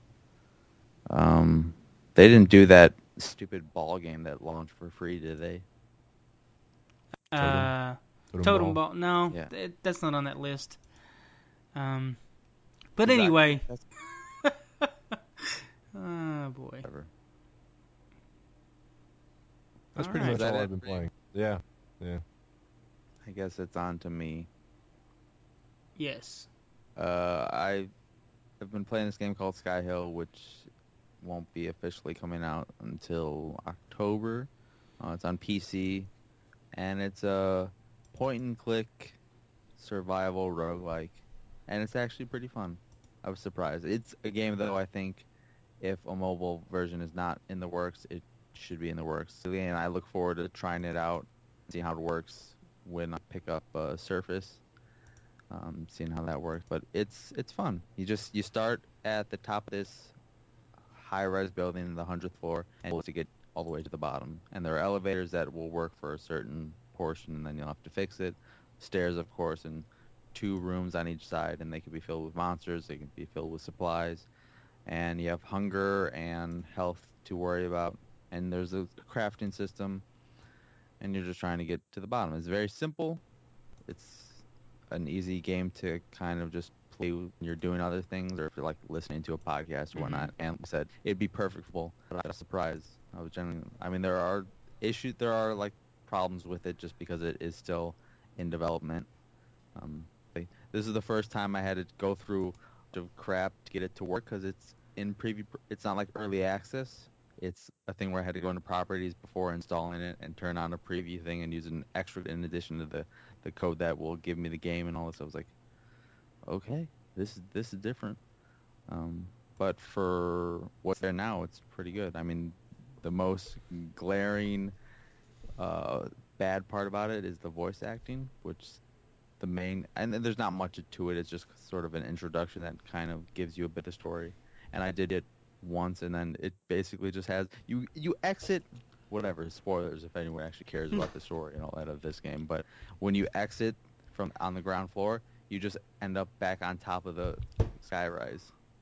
They didn't do that stupid ball game that launched for free, did they? uh, Totem Totem Ball. No, Yeah. that's not on that list. But Exactly. anyway. That's Oh boy. whatever. That's All pretty right. much Is that all it? I've been playing. Yeah. I guess it's on to me. Yes. I've been playing this game called Sky Hill, which won't be officially coming out until October. It's on PC, and it's a point-and-click survival roguelike, and it's actually pretty fun. I was surprised. It's a game, though, I think if a mobile version is not in the works, it should be in the works. And I look forward to trying it out, seeing how it works when I pick up Surface, seeing how that works. But it's fun. You start at the top of this high-rise building in the 100th floor and to get all the way to the bottom. And there are elevators that will work for a certain portion, and then you'll have to fix it. Stairs, of course, and 2 rooms on each side, and they can be filled with monsters. They can be filled with supplies, and you have hunger and health to worry about. And there's a crafting system, and you're just trying to get to the bottom. It's very simple. It's an easy game to kind of just play when you're doing other things or if you're like listening to a podcast or whatnot. And like I said, it'd be perfect for. But I was surprised. I was genuinely. I mean, there are like problems with it just because it is still in development. This is the first time I had to go through the crap to get it to work because it's in preview. It's not like early access. It's a thing where I had to go into properties before installing it and turn on a preview thing and use an extra in addition to the code that will give me the game and all this. I was like, okay, this is different. Um, but for what's there now, it's pretty good. I mean, the most glaring bad part about it is the voice acting, which the main and then there's not much to it. It's just sort of an introduction that kind of gives you a bit of story. And I did it once, and then it basically just has you exit whatever spoilers if anyone actually cares about the story and all that of this game. But when you exit from on the ground floor, you just end up back on top of the skyrise.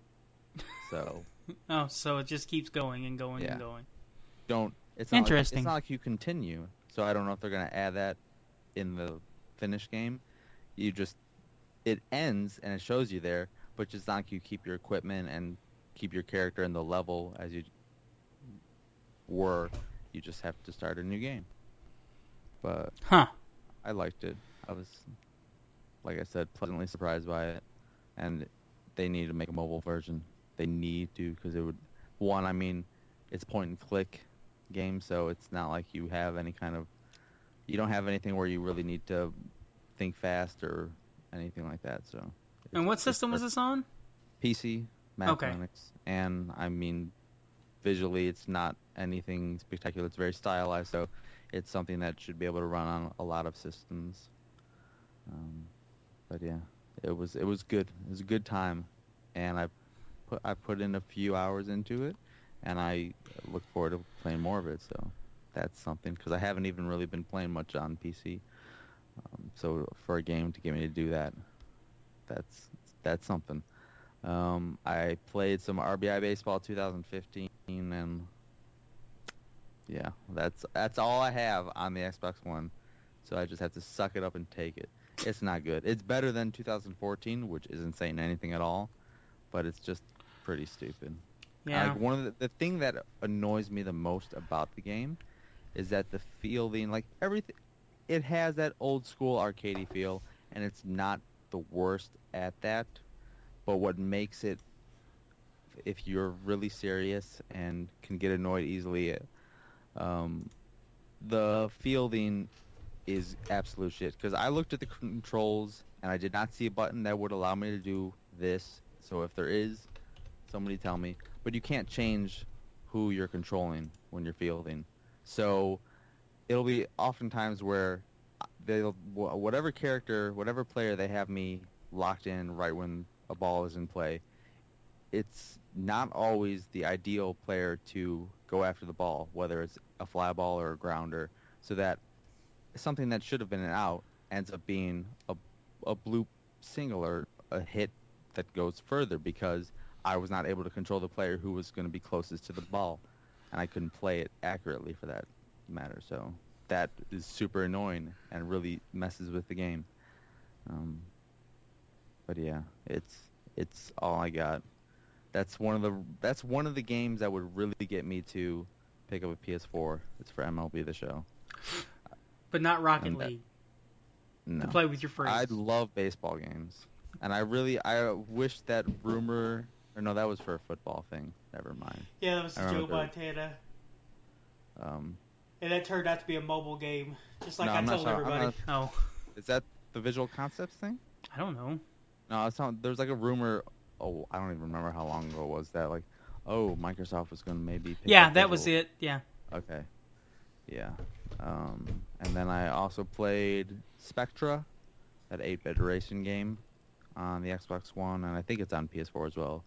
So Oh, so it just keeps going and going and yeah, going. don't it's Interesting. not like you continue. So I don't know if they're gonna add that in the finished game. You just it ends and it shows you there, but just not like you keep your equipment and keep your character in the level as you were. You just have to start a new game. But Huh. I liked it. I was, like I said, pleasantly surprised by it. And they need to make a mobile version. They need to because it would. One, I mean, it's point and click game, so it's not like you have any kind of. You don't have anything where you really need to think fast or anything like that. So And what it's system was perfect. this on? PC, Mac, Okay. Linux, and I mean, visually, it's not anything spectacular. It's very stylized, so it's something that should be able to run on a lot of systems. Um, but yeah, it was good. It was a good time, and I put in a few hours into it, and I look forward to playing more of it. So that's something because I haven't even really been playing much on PC. So for a game to get me to do that, that's that's something. I played some RBI Baseball 2015, and yeah, that's all I have on the Xbox One. So I just have to suck it up and take it. It's not good. It's better than 2014, which isn't saying anything at all, but it's just pretty stupid. Like Yeah. one of the thing that annoys me the most about the game is that the fielding, like everything, it has that old school arcadey feel, and it's not the worst at that. But what makes it if you're really serious and can get annoyed easily, um, the fielding is absolute shit. Because I looked at the controls and I did not see a button that would allow me to do this. So if there is, somebody tell me. But you can't change who you're controlling when you're fielding. So it'll be oftentimes where whatever character, whatever player they have me locked in right when a ball is in play, it's not always the ideal player to go after the ball, whether it's a fly ball or a grounder, so that something that should have been an out ends up being a bloop single or a hit that goes further because I was not able to control the player who was going to be closest to the ball, and I couldn't play it accurately for that matter. So that is super annoying and really messes with the game. But yeah, it's all I got. That's one of the games that would really get me to pick up a PS4. It's for MLB The Show. But not Rocket And that, League to no, play with your I friends. love baseball games, and I wish that rumor. Or no, that was for a football thing. Never mind. Yeah, that was I Joe remember. Montana. Um, And that turned out to be a mobile game, just like no, I I'm not told sure. I'm everybody. not. Oh, Is that the Visual Concepts thing? I don't know. No, I was telling. There's like a rumor. Oh, I don't even remember how long ago it was that. Like, oh, Microsoft was going to maybe pick Yeah, up that was Visual. it. Yeah. Okay. Yeah. And then I also played Spectra, that 8-bit racing game on the Xbox One, and I think it's on PS4 as well.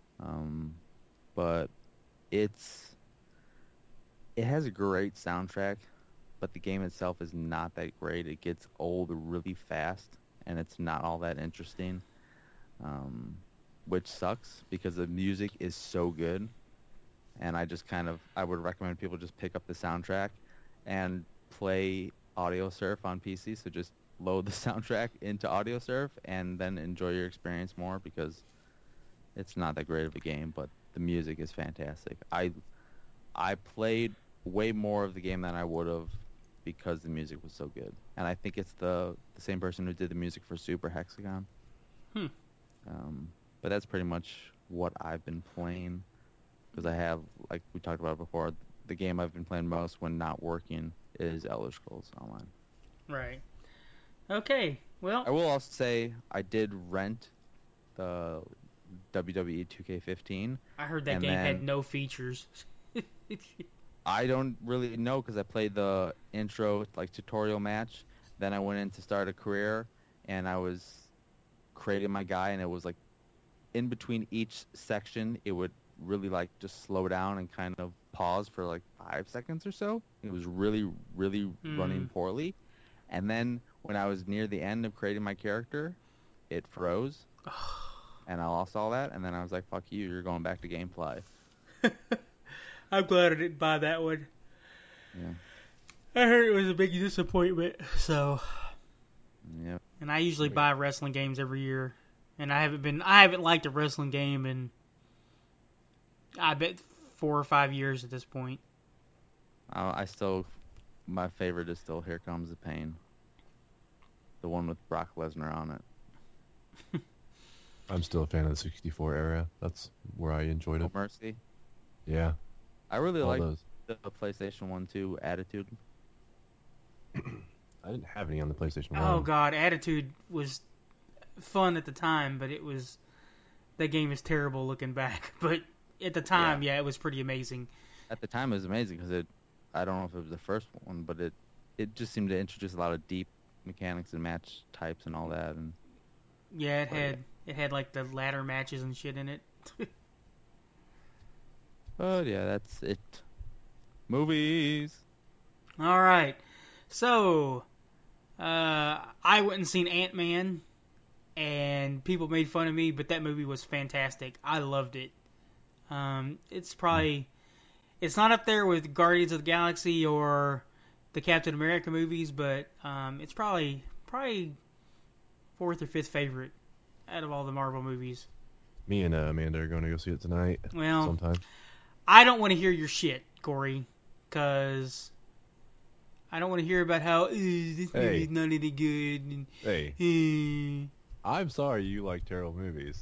But it's it has a great soundtrack, but the game itself is not that great. It gets old really fast, and it's not all that interesting, um, which sucks because the music is so good. And I would recommend people just pick up the soundtrack and play Audio Surf on PC. So just load the soundtrack into Audio Surf and then enjoy your experience more because it's not that great of a game, but the music is fantastic. I played way more of the game than I would have because the music was so good. And I think it's the same person who did the music for Super Hexagon. Hmm. But that's pretty much what I've been playing. Because I have, like we talked about before, the game I've been playing most when not working is Elder Scrolls Online. Right. Okay. Well, I will also say I did rent the WWE 2K15, I heard that and game had then no features. I don't really know because I played the intro like tutorial match. Then I went in to start a career, and I was creating my guy, and it was like in between each section, it would really like just slow down and kind of pause for like 5 seconds or so. It was really, really running Hmm. poorly. And then when I was near the end of creating my character, it froze, and I lost all that. And then I was like, "Fuck you! You're going back to GameFly." I'm glad I didn't buy that one. Yeah, I heard it was a big disappointment. So, yeah. and I usually buy wrestling games every year, and I haven't liked a wrestling game in I bet 4 or 5 years at this point. I still, my favorite is still Here Comes the Pain, the one with Brock Lesnar on it. I'm still a fan of the 64 era. That's where I enjoyed No it. Mercy. Yeah, I really all like those. the PlayStation 1 2 Attitude. I didn't have any on the PlayStation Oh 1. God, Attitude was fun at the time, but that game is terrible looking back. But at the Yeah. time, yeah, it was pretty amazing. At the time, it was amazing because I don't know if it was the first one, but it just seemed to introduce a lot of deep mechanics and match types and all that. And Yeah, but yeah, it had like the ladder matches and shit in it. that's it. Movies. All right, so I went and seen Ant Man, and people made fun of me, but that movie was fantastic. I loved it. It's not up there with Guardians of the Galaxy or the Captain America movies, but it's probably fourth or fifth favorite out of all the Marvel movies. Me and Amanda are going to go see it tonight Well, sometime. I don't want to hear your shit, Corey, because I don't want to hear about how this movie's Hey, not any good. hey, And, I'm sorry you like terrible movies.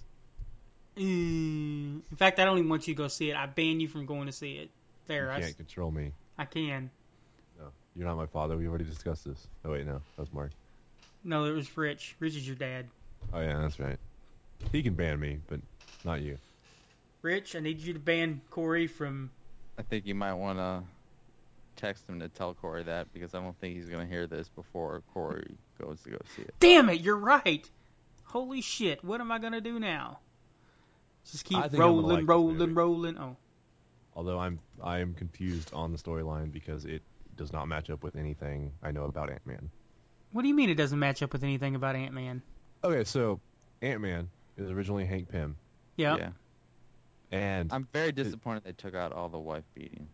in fact, I don't even want you to go see it. I ban you from going to see it. You There, can't control me. I can. No, you're not my father. We already discussed this. Oh wait, no, that was Mark. No, it was Rich. Rich is your dad. Oh yeah, that's right. He can ban me, but not you. Rich, I need you to ban Corey from. I think you might want to text him to tell Corey that because I don't think he's gonna hear this before Corey goes to go see it. Damn it, you're right. Holy shit, what am I gonna do now? Just keep I think I'm gonna rolling, like this movie. rolling. Oh, Although I am confused on the storyline because it does not match up with anything I know about Ant-Man. what do you mean it doesn't match up with anything about Ant-Man? Okay, so Ant-Man is originally Hank Pym, Yeah. Yeah. and I'm very disappointed they took out all the wife beating.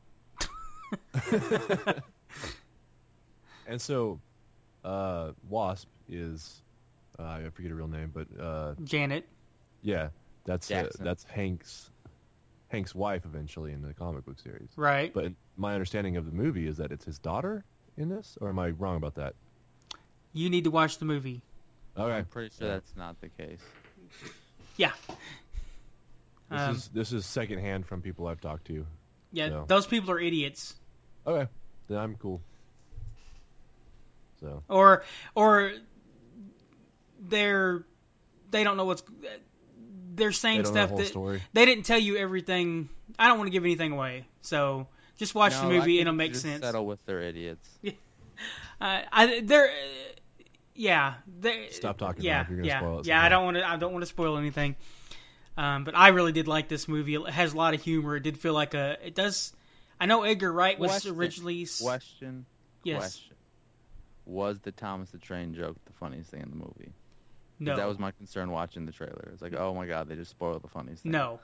and so Wasp is I forget her real name, but Janet. yeah, that's Jackson. Hank's wife eventually in the comic book series. Right. But my understanding of the movie is that it's his daughter in this, or am I wrong about that? You need to watch the movie. Okay, I'm pretty sure that's not the case. Yeah. This is secondhand from people I've talked to. Yeah, so. those people are idiots. Okay, then I'm cool. So Or they don't know what's they're saying they don't know the stuff whole that story. they didn't tell you everything. I don't want to give anything away. So just watch the movie and it'll make just sense. Settle with their idiots. Yeah, Stop talking, yeah, Rob. You're gonna yeah, spoil it. yeah. I don't want to spoil anything. But I really did like this movie. It has a lot of humor. It did feel like it does. I know Edgar Wright was originally. Question. Yes. Was the Thomas the Train joke the funniest thing in the movie? No. That was my concern watching the trailer. It's like, oh my god, they just spoiled the funniest thing. No.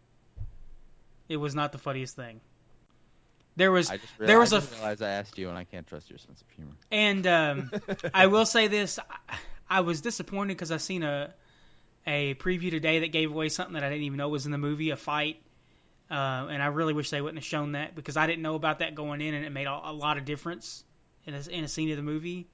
It was not the funniest thing. There was I realized I asked you, and I can't trust your sense of humor. And I will say this: I was disappointed because I seen a preview today that gave away something that I didn't even know was in the movie, a fight. And I really wish they wouldn't have shown that because I didn't know about that going in, and it made a lot of difference in a scene of the movie.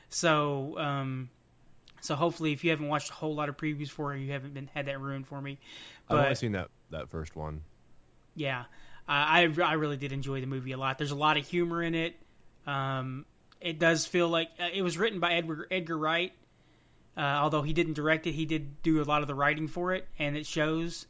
So, so hopefully, if you haven't watched a whole lot of previews for it, you haven't had that ruined for me. But I've only seen that first one. yeah, I really did enjoy the movie a lot. There's a lot of humor in it. It does feel like it was written by Edgar Wright. Although he didn't direct it, he did do a lot of the writing for it, and it shows.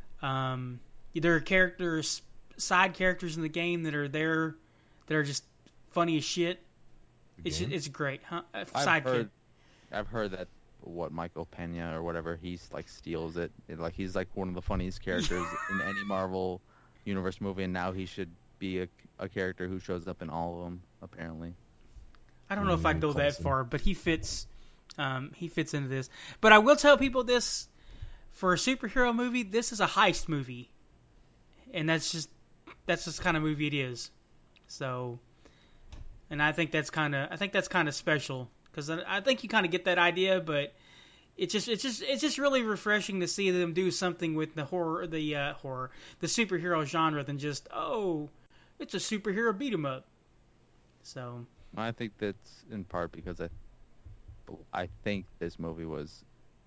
There are side characters in the game that are there that are just funny as shit. It's great, huh? I've heard that Michael Pena or whatever, he's like steals it. Like he's like one of the funniest characters in any Marvel Universe movie, and now he should be a character who shows up in all of them. Apparently, I don't know if I'd go that Coulson. far, but he fits. He fits into this. But I will tell people this: for a superhero movie, this is a heist movie, and that's just the kind of movie it is. So, and I think that's kind of special because I think you kind of get that idea, but it's just really refreshing to see them do something with the the superhero genre than just it's a superhero beat 'em up. So I think that's in part because I think this movie was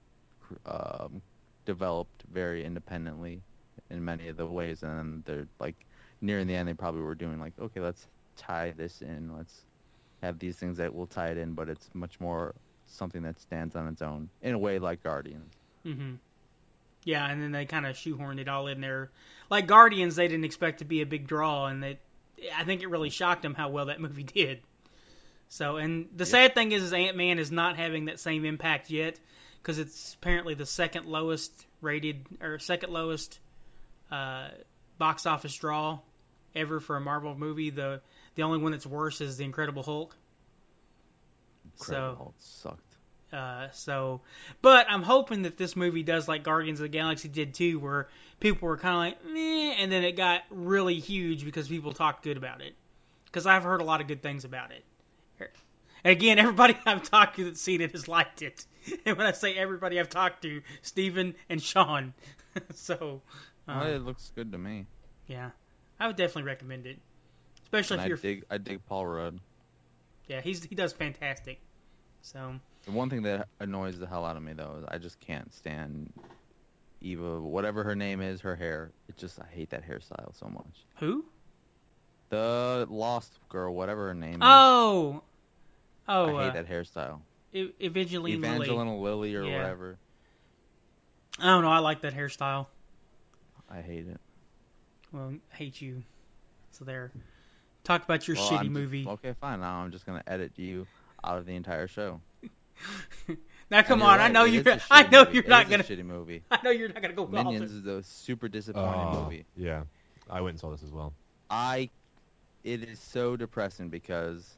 developed very independently in many of the ways, and they're like nearing the end, they probably were doing like, okay, let's tie this in, let's have these things that will tie it in, but it's much more something that stands on its own in a way like Guardians. Mm-hmm. Yeah, and then they kind of shoehorned it all in there. Like Guardians, they didn't expect to be a big draw, and I think it really shocked them how well that movie did. So, and the sad thing is Ant-Man is not having that same impact yet, because it's apparently the second lowest rated, or second lowest box office draw ever for a Marvel movie. The only one that's worse is The Incredible Hulk. Incredible Hulk sucked. But I'm hoping that this movie does like Guardians of the Galaxy did too, where people were kind of like, meh, and then it got really huge because people talked good about it. Because I've heard a lot of good things about it. And again, everybody I've talked to that's seen it has liked it. And when I say everybody I've talked to, Steven and Sean. So, It looks good to me. Yeah, I would definitely recommend it, especially and if you're. I dig Paul Rudd. Yeah, he does fantastic. So. The one thing that annoys the hell out of me though is I just can't stand Eva, whatever her name is, her hair. I hate that hairstyle so much. Who? The Lost girl, whatever her name is. Oh, I hate that hairstyle. Evangeline Lilly or whatever. I don't know. I like that hairstyle. I hate it. Well, I hate you. So there. Talk about your Well, shitty movie. okay, fine. Now I'm just gonna edit you out of the entire show. Now come And you're on, right. It is a I shitty know movie. you're It not is a gonna. shitty movie. I know you're not gonna go with Minions Alden. is a super disappointing movie. Yeah, I went and saw this as well. It is so depressing because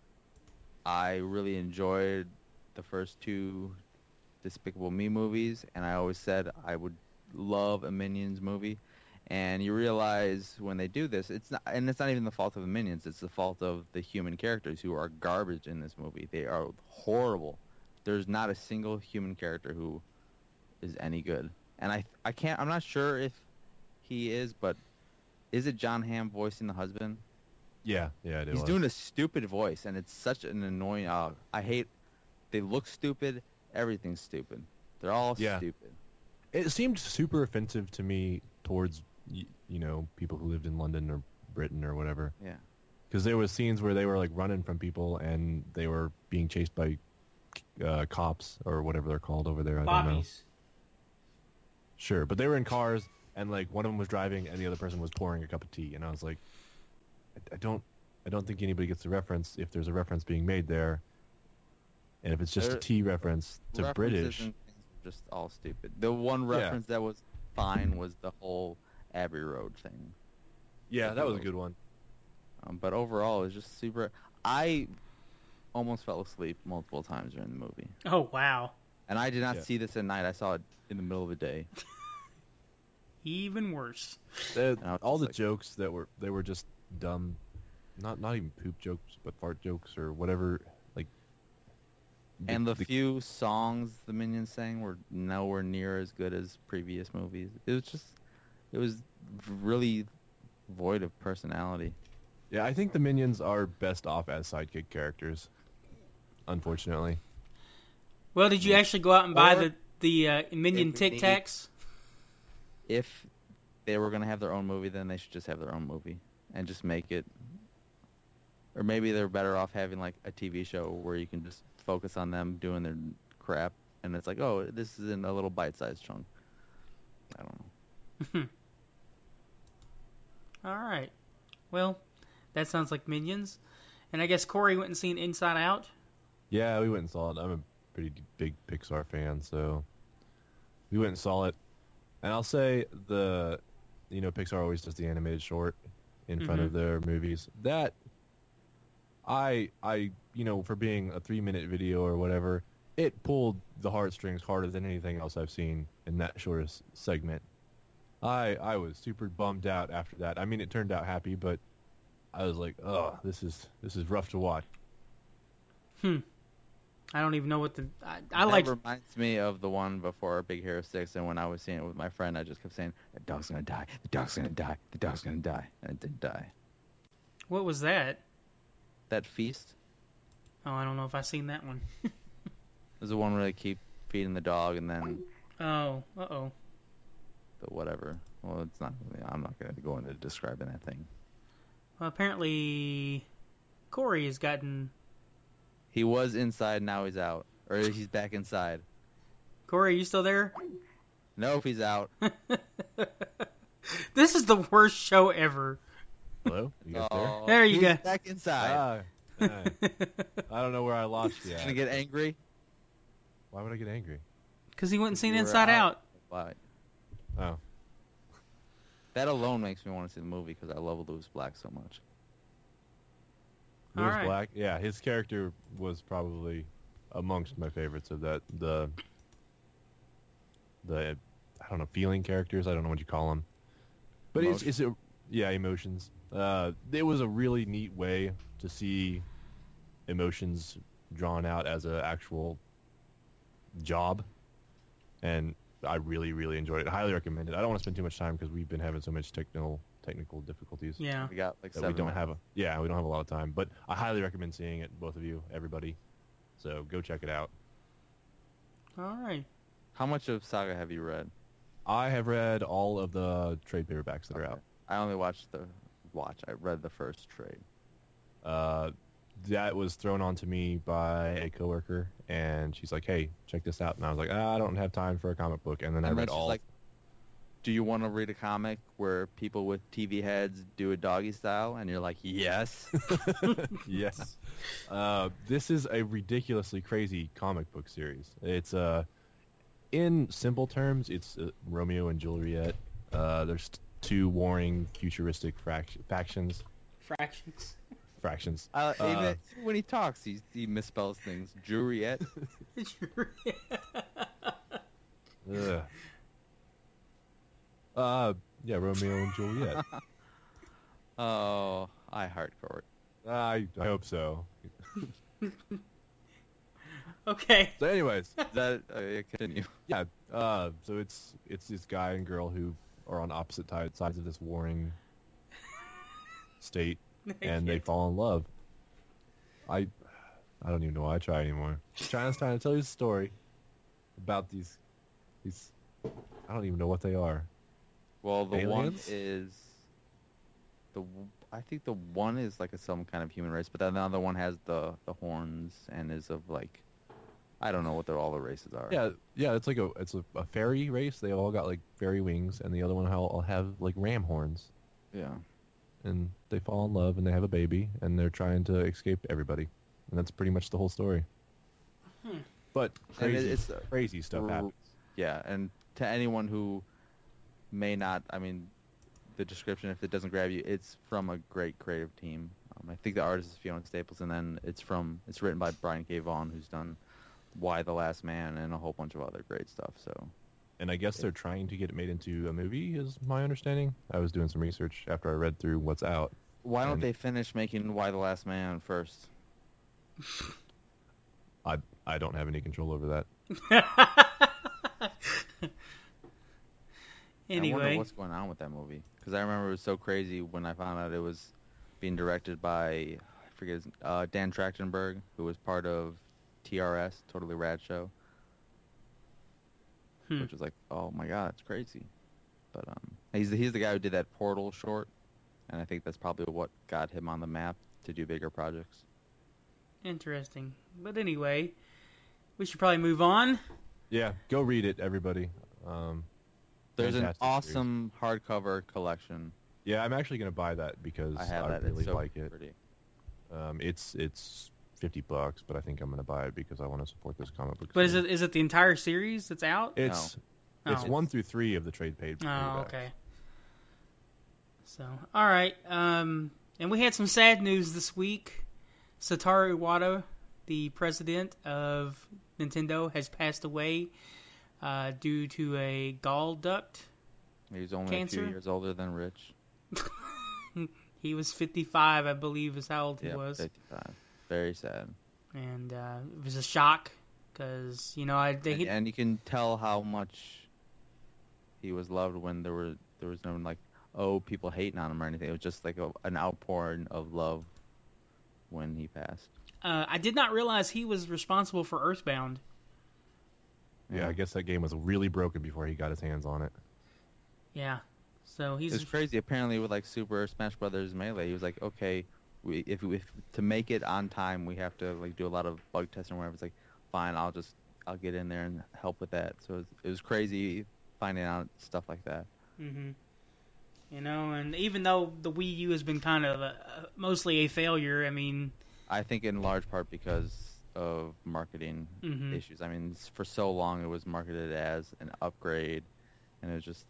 I really enjoyed the first two Despicable Me movies, and I always said I would love a Minions movie. And you realize when they do this, it's not even the fault of the Minions. It's the fault of the human characters who are garbage in this movie. They are horrible. There's not a single human character who is any good. And I can't. I'm not sure if he is, but is it John Hamm voicing the husband? Yeah, it He's was. doing a stupid voice, and it's such an annoying. I hate. They look stupid. Everything's stupid. They're all Yeah. stupid. It seemed super offensive to me towards people who lived in London or Britain or whatever. Yeah. Because there was scenes where they were like running from people and they were being chased by cops or whatever they're called over there. I don't know. Bobbies. Sure, but they were in cars and like one of them was driving and the other person was pouring a cup of tea, and I was like, I don't think anybody gets the reference if there's a reference being made there, and if it's just a There- tea reference to References British. and things were just all stupid. The one Yeah. reference that was fine was the whole Abbey Road thing. Yeah, that was a good one. But overall, it was just super. I almost fell asleep multiple times during the movie, Oh wow. and I did not Yeah. see this at night. I saw it in the middle of the day. Even worse. And I was All just the like, jokes that were just dumb, not even poop jokes, but fart jokes or whatever. Like, And the few songs the Minions sang were nowhere near as good as previous movies. It was really void of personality. yeah, I think the Minions are best off as sidekick characters. Unfortunately, Well, did you actually go out and buy Or the Minion if we Tic need- Tacs? If they were gonna have their own movie, then they should just have their own movie and just make it. Or maybe they're better off having like a TV show where you can just focus on them doing their crap, and it's like, oh, this is in a little bite-sized chunk. I don't know. All right. Well, that sounds like Minions. And I guess Corey went and seen Inside Out. yeah, we went and saw it. I'm a pretty big Pixar fan, so we went and saw it. And I'll say Pixar always does the animated short in front of their movies. That I for being a 3-minute video or whatever, it pulled the heartstrings harder than anything else I've seen in that shortest segment. I was super bummed out after that. I mean, it turned out happy, but I was like, oh, this is rough to watch. I don't even know what the. I That like. reminds me of the one before Big Hero 6, and when I was seeing it with my friend, I just kept saying, the dog's gonna die, the dog's gonna die, the dog's gonna die, and it didn't die. What was that? That feast Oh, I don't know if I've seen that one. is the one where they keep feeding the dog, and then Oh, uh-oh. the whatever. Well, it's not. I'm not gonna go into describing that thing. Well, apparently, Corey has gotten. He was inside, now he's out, or he's back inside. Corey, you still there? Nope, he's out. This is the worst show ever. Hello, you guys there? Oh, There you he's go. back inside. I don't know where I lost you. Gonna get angry? Why would I get angry? Because he went and seen You were Inside Out. Why? Oh, That alone makes me want to see the movie because I love Lewis Black so much. Lewis All right. Black. Yeah, his character was probably amongst my favorites of that. The I don't know, feeling characters. I don't know what you call them. But emotions. It was a really neat way to see emotions drawn out as an actual job, and I really, really enjoyed it. I highly recommend it. I don't want to spend too much time because we've been having so much technical difficulties. Yeah. We got like That 7 we don't minutes. we don't have a lot of time. But I highly recommend seeing it, both of you, everybody. So go check it out. All right. How much of Saga have you read? I have read all of the trade paperbacks that are out. I only watched I read the first trade. That was thrown onto me by a coworker, and she's like, "Hey, check this out." And I was like, "I don't have time for a comic book." And then I And read then she's all. like, do you want to read a comic where people with TV heads do a doggy style? And you're like, yes. Yes. This is a ridiculously crazy comic book series. It's in simple terms, it's Romeo and Juliet. There's two warring futuristic factions. Fractions. Fractions. Even when he talks, he misspells things. Juliet. Ugh. Yeah, Romeo and Juliet. Oh, I heart Court. I hope so. Okay. So, anyways, That continue. yeah. So it's this guy and girl who are on opposite sides of this warring state, and they fall in love. I don't even know why I try anymore. China's trying to tell you a story about these. I don't even know what they are. Well, the one Aliens? is I think the one is like some kind of human race, but then the other one has the horns and is of like I don't know what all the races are. Yeah. It's like a fairy race. They all got like fairy wings, and the other one all have like ram horns. Yeah. And they fall in love, and they have a baby, and they're trying to escape everybody, and that's pretty much the whole story. But crazy, it's crazy stuff happens. Yeah, and to anyone who may not, I mean, the description, if it doesn't grab you, it's from a great creative team. I think the artist is Fiona Staples, and then it's written by Brian K. Vaughan, who's done Why the Last Man and a whole bunch of other great stuff. So, And I guess they're trying to get it made into a movie, is my understanding. I was doing some research after I read through what's out. why don't they finish making Why the Last Man first? I don't have any control over that. Anyway. I wonder what's going on with that movie, because I remember it was so crazy when I found out it was being directed by I forget Dan Trachtenberg, who was part of TRS, Totally Rad Show, which was like, oh my god, it's crazy. But he's the guy who did that Portal short, and I think that's probably what got him on the map to do bigger projects. Interesting. But anyway, we should probably move on. Yeah, go read it, everybody. There's an Fantastic awesome hardcover collection. Yeah, I'm actually going to buy that because I have that. really It's so like it. pretty. It's $50, but I think I'm going to buy it because I want to support this comic book. But series. is it the entire series that's out? It's No. it's 1 through 3 of the trade paid. Oh, okay. So, all right. And we had some sad news this week. Satoru Iwata, the president of Nintendo, has passed away due to a gall duct He's only cancer. a few years older than Rich. He was 55, I believe, is how old he was. 55. Very sad. And it was a shock because, and you can tell how much he was loved when there was no like, oh, people hating on him or anything. It was just like an outpouring of love when he passed. I did not realize he was responsible for Earthbound. Yeah, I guess that game was really broken before he got his hands on it. Yeah. So he's... It's crazy. Apparently with like Super Smash Brothers Melee, he was like, okay, if to make it on time, we have to like do a lot of bug testing or whatever. It's like, fine, I'll get in there and help with that. So it was crazy finding out stuff like that. Mm-hmm. And even though the Wii U has been kind of mostly a failure, I mean... I think in large part because of marketing issues. I mean, for so long it was marketed as an upgrade, and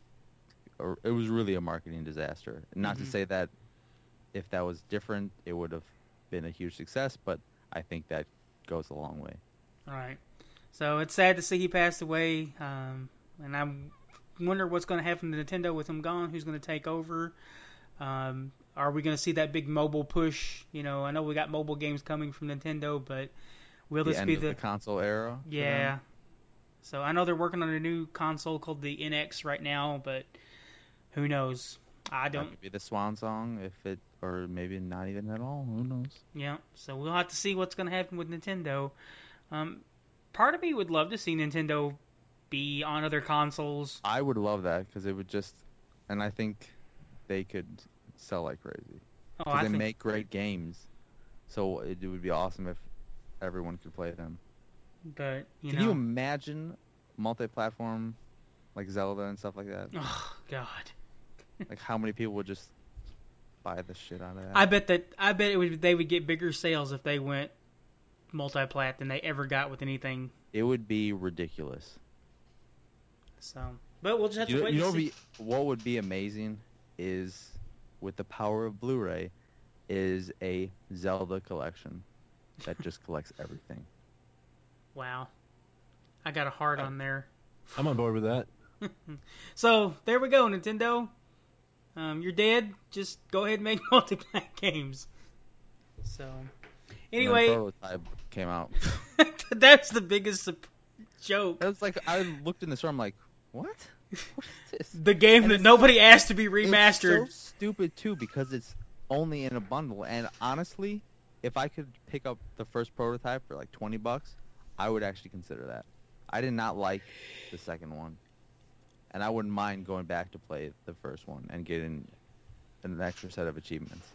it was really a marketing disaster. Not to say that if that was different, it would have been a huge success, but I think that goes a long way. All right. So it's sad to see he passed away, and I wonder what's going to happen to Nintendo with him gone. Who's going to take over? Are we going to see that big mobile push? I know we got mobile games coming from Nintendo, but will this be the console era? Yeah. So I know they're working on a new console called the NX right now, but who knows? I don't. That could be the swan song, or maybe not even at all. Who knows? Yeah. So we'll have to see what's going to happen with Nintendo. Part of me would love to see Nintendo be on other consoles. I would love that because it would and I think they could sell like crazy. Because they make great games, so it would be awesome if everyone could play them. But can you imagine multi-platform like Zelda and stuff like that? God. Like, how many people would just buy the shit out of that? I bet they would get bigger sales if they went multi-plat than they ever got with anything. It would be ridiculous. So, but we'll just have to wait and see. What would be amazing is, with the power of Blu-ray, is a Zelda collection that just collects everything. Wow. I got a heart on there. I'm on board with that. So, there we go, Nintendo. You're dead. Just go ahead and make multi-plat games. So, anyway. And then Prototype came out. That's the biggest joke. It was like, I looked in the store, I'm like, what? What is this? The game And that nobody asked to be It's remastered. so stupid, too, because it's only in a bundle. And honestly, if I could pick up the first Prototype for like $20, I would actually consider that. I did not like the second one. And I wouldn't mind going back to play the first one and getting an extra set of achievements.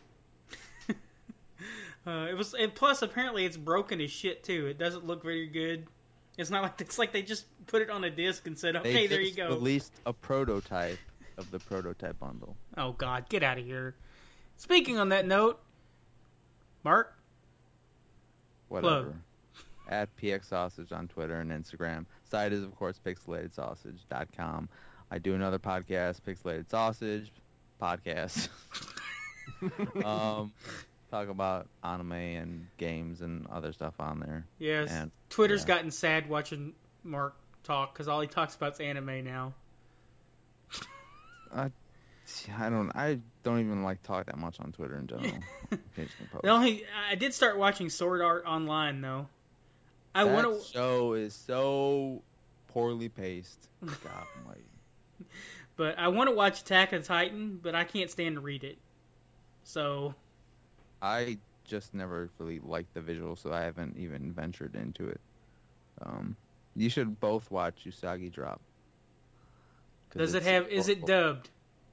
And plus apparently it's broken as shit too. It doesn't look very good. It's like they just put it on a disc and said, "Okay, there you go." They released a prototype of the Prototype bundle. Oh God, get out of here. Speaking on that note, Mark, Whatever. plug. At PX Sausage on Twitter and Instagram. Site is, of course, pixelatedsausage.com. I do another podcast, Pixelated Sausage Podcast. Talk about anime and games and other stuff on there. Yes, And Twitter's gotten sad watching Mark talk because all he talks about is anime now. I don't even like talk that much on Twitter in general. I did start watching Sword Art Online though. That show is so poorly paced. God almighty. But I want to watch Attack of Titan, but I can't stand to read it. So I just never really liked the visual, so I haven't even ventured into it. You should both watch Usagi Drop. Is it dubbed?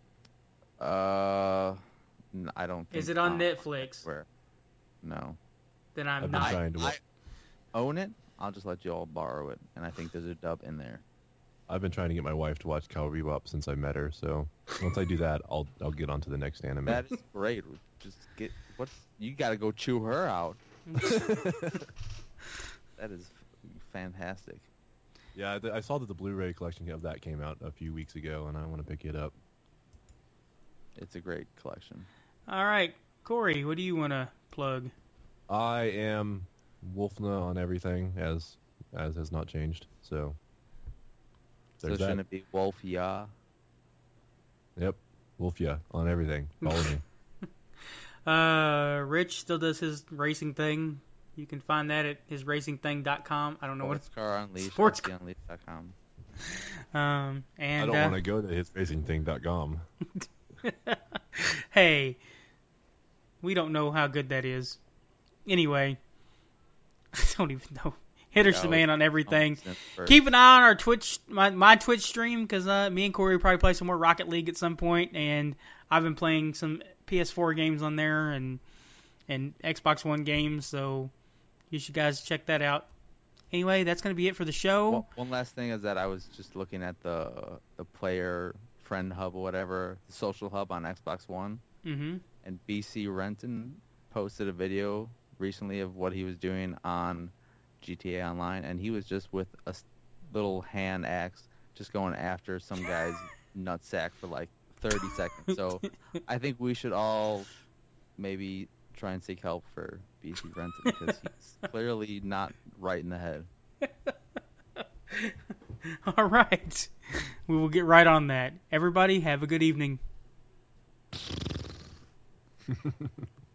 I don't think. Is it on Netflix? Where? No. Then I've been trying to watch. I own it. I'll just let you all borrow it, and I think there's a dub in there. I've been trying to get my wife to watch Cowboy Bebop since I met her, so once I do that, I'll get onto the next anime. That is great. Just you got to go chew her out. That is fantastic. Yeah, I saw that the Blu-ray collection of that came out a few weeks ago, and I want to pick it up. It's a great collection. All right, Corey, what do you want to plug? I am Wolfna on everything, as has not changed. So shouldn't it be Wolf Ya? Yep, Wolfya on everything. Follow me. Rich still does his racing thing. You can find that at hisracingthing.com. I don't know Sports Car Unleashed. Sportscarunleashed.com. And I don't want to go to hisracingthing.com. Hey, we don't know how good that is. Anyway, I don't even know. Hitter's man on everything. Keep an eye on our Twitch, my Twitch stream, because me and Corey will probably play some more Rocket League at some point, and I've been playing some PS4 games on there and Xbox One games, so you should guys check that out. Anyway, that's going to be it for the show. One last thing is that I was just looking at the player friend hub or whatever, the social hub on Xbox One, and BC Renton posted a video recently of what he was doing on GTA Online, and he was just with a little hand axe just going after some guy's nutsack for like 30 seconds. So I think we should all maybe try and seek help for BC Renton, because he's clearly not right in the head. All right. We will get right on that. Everybody, have a good evening.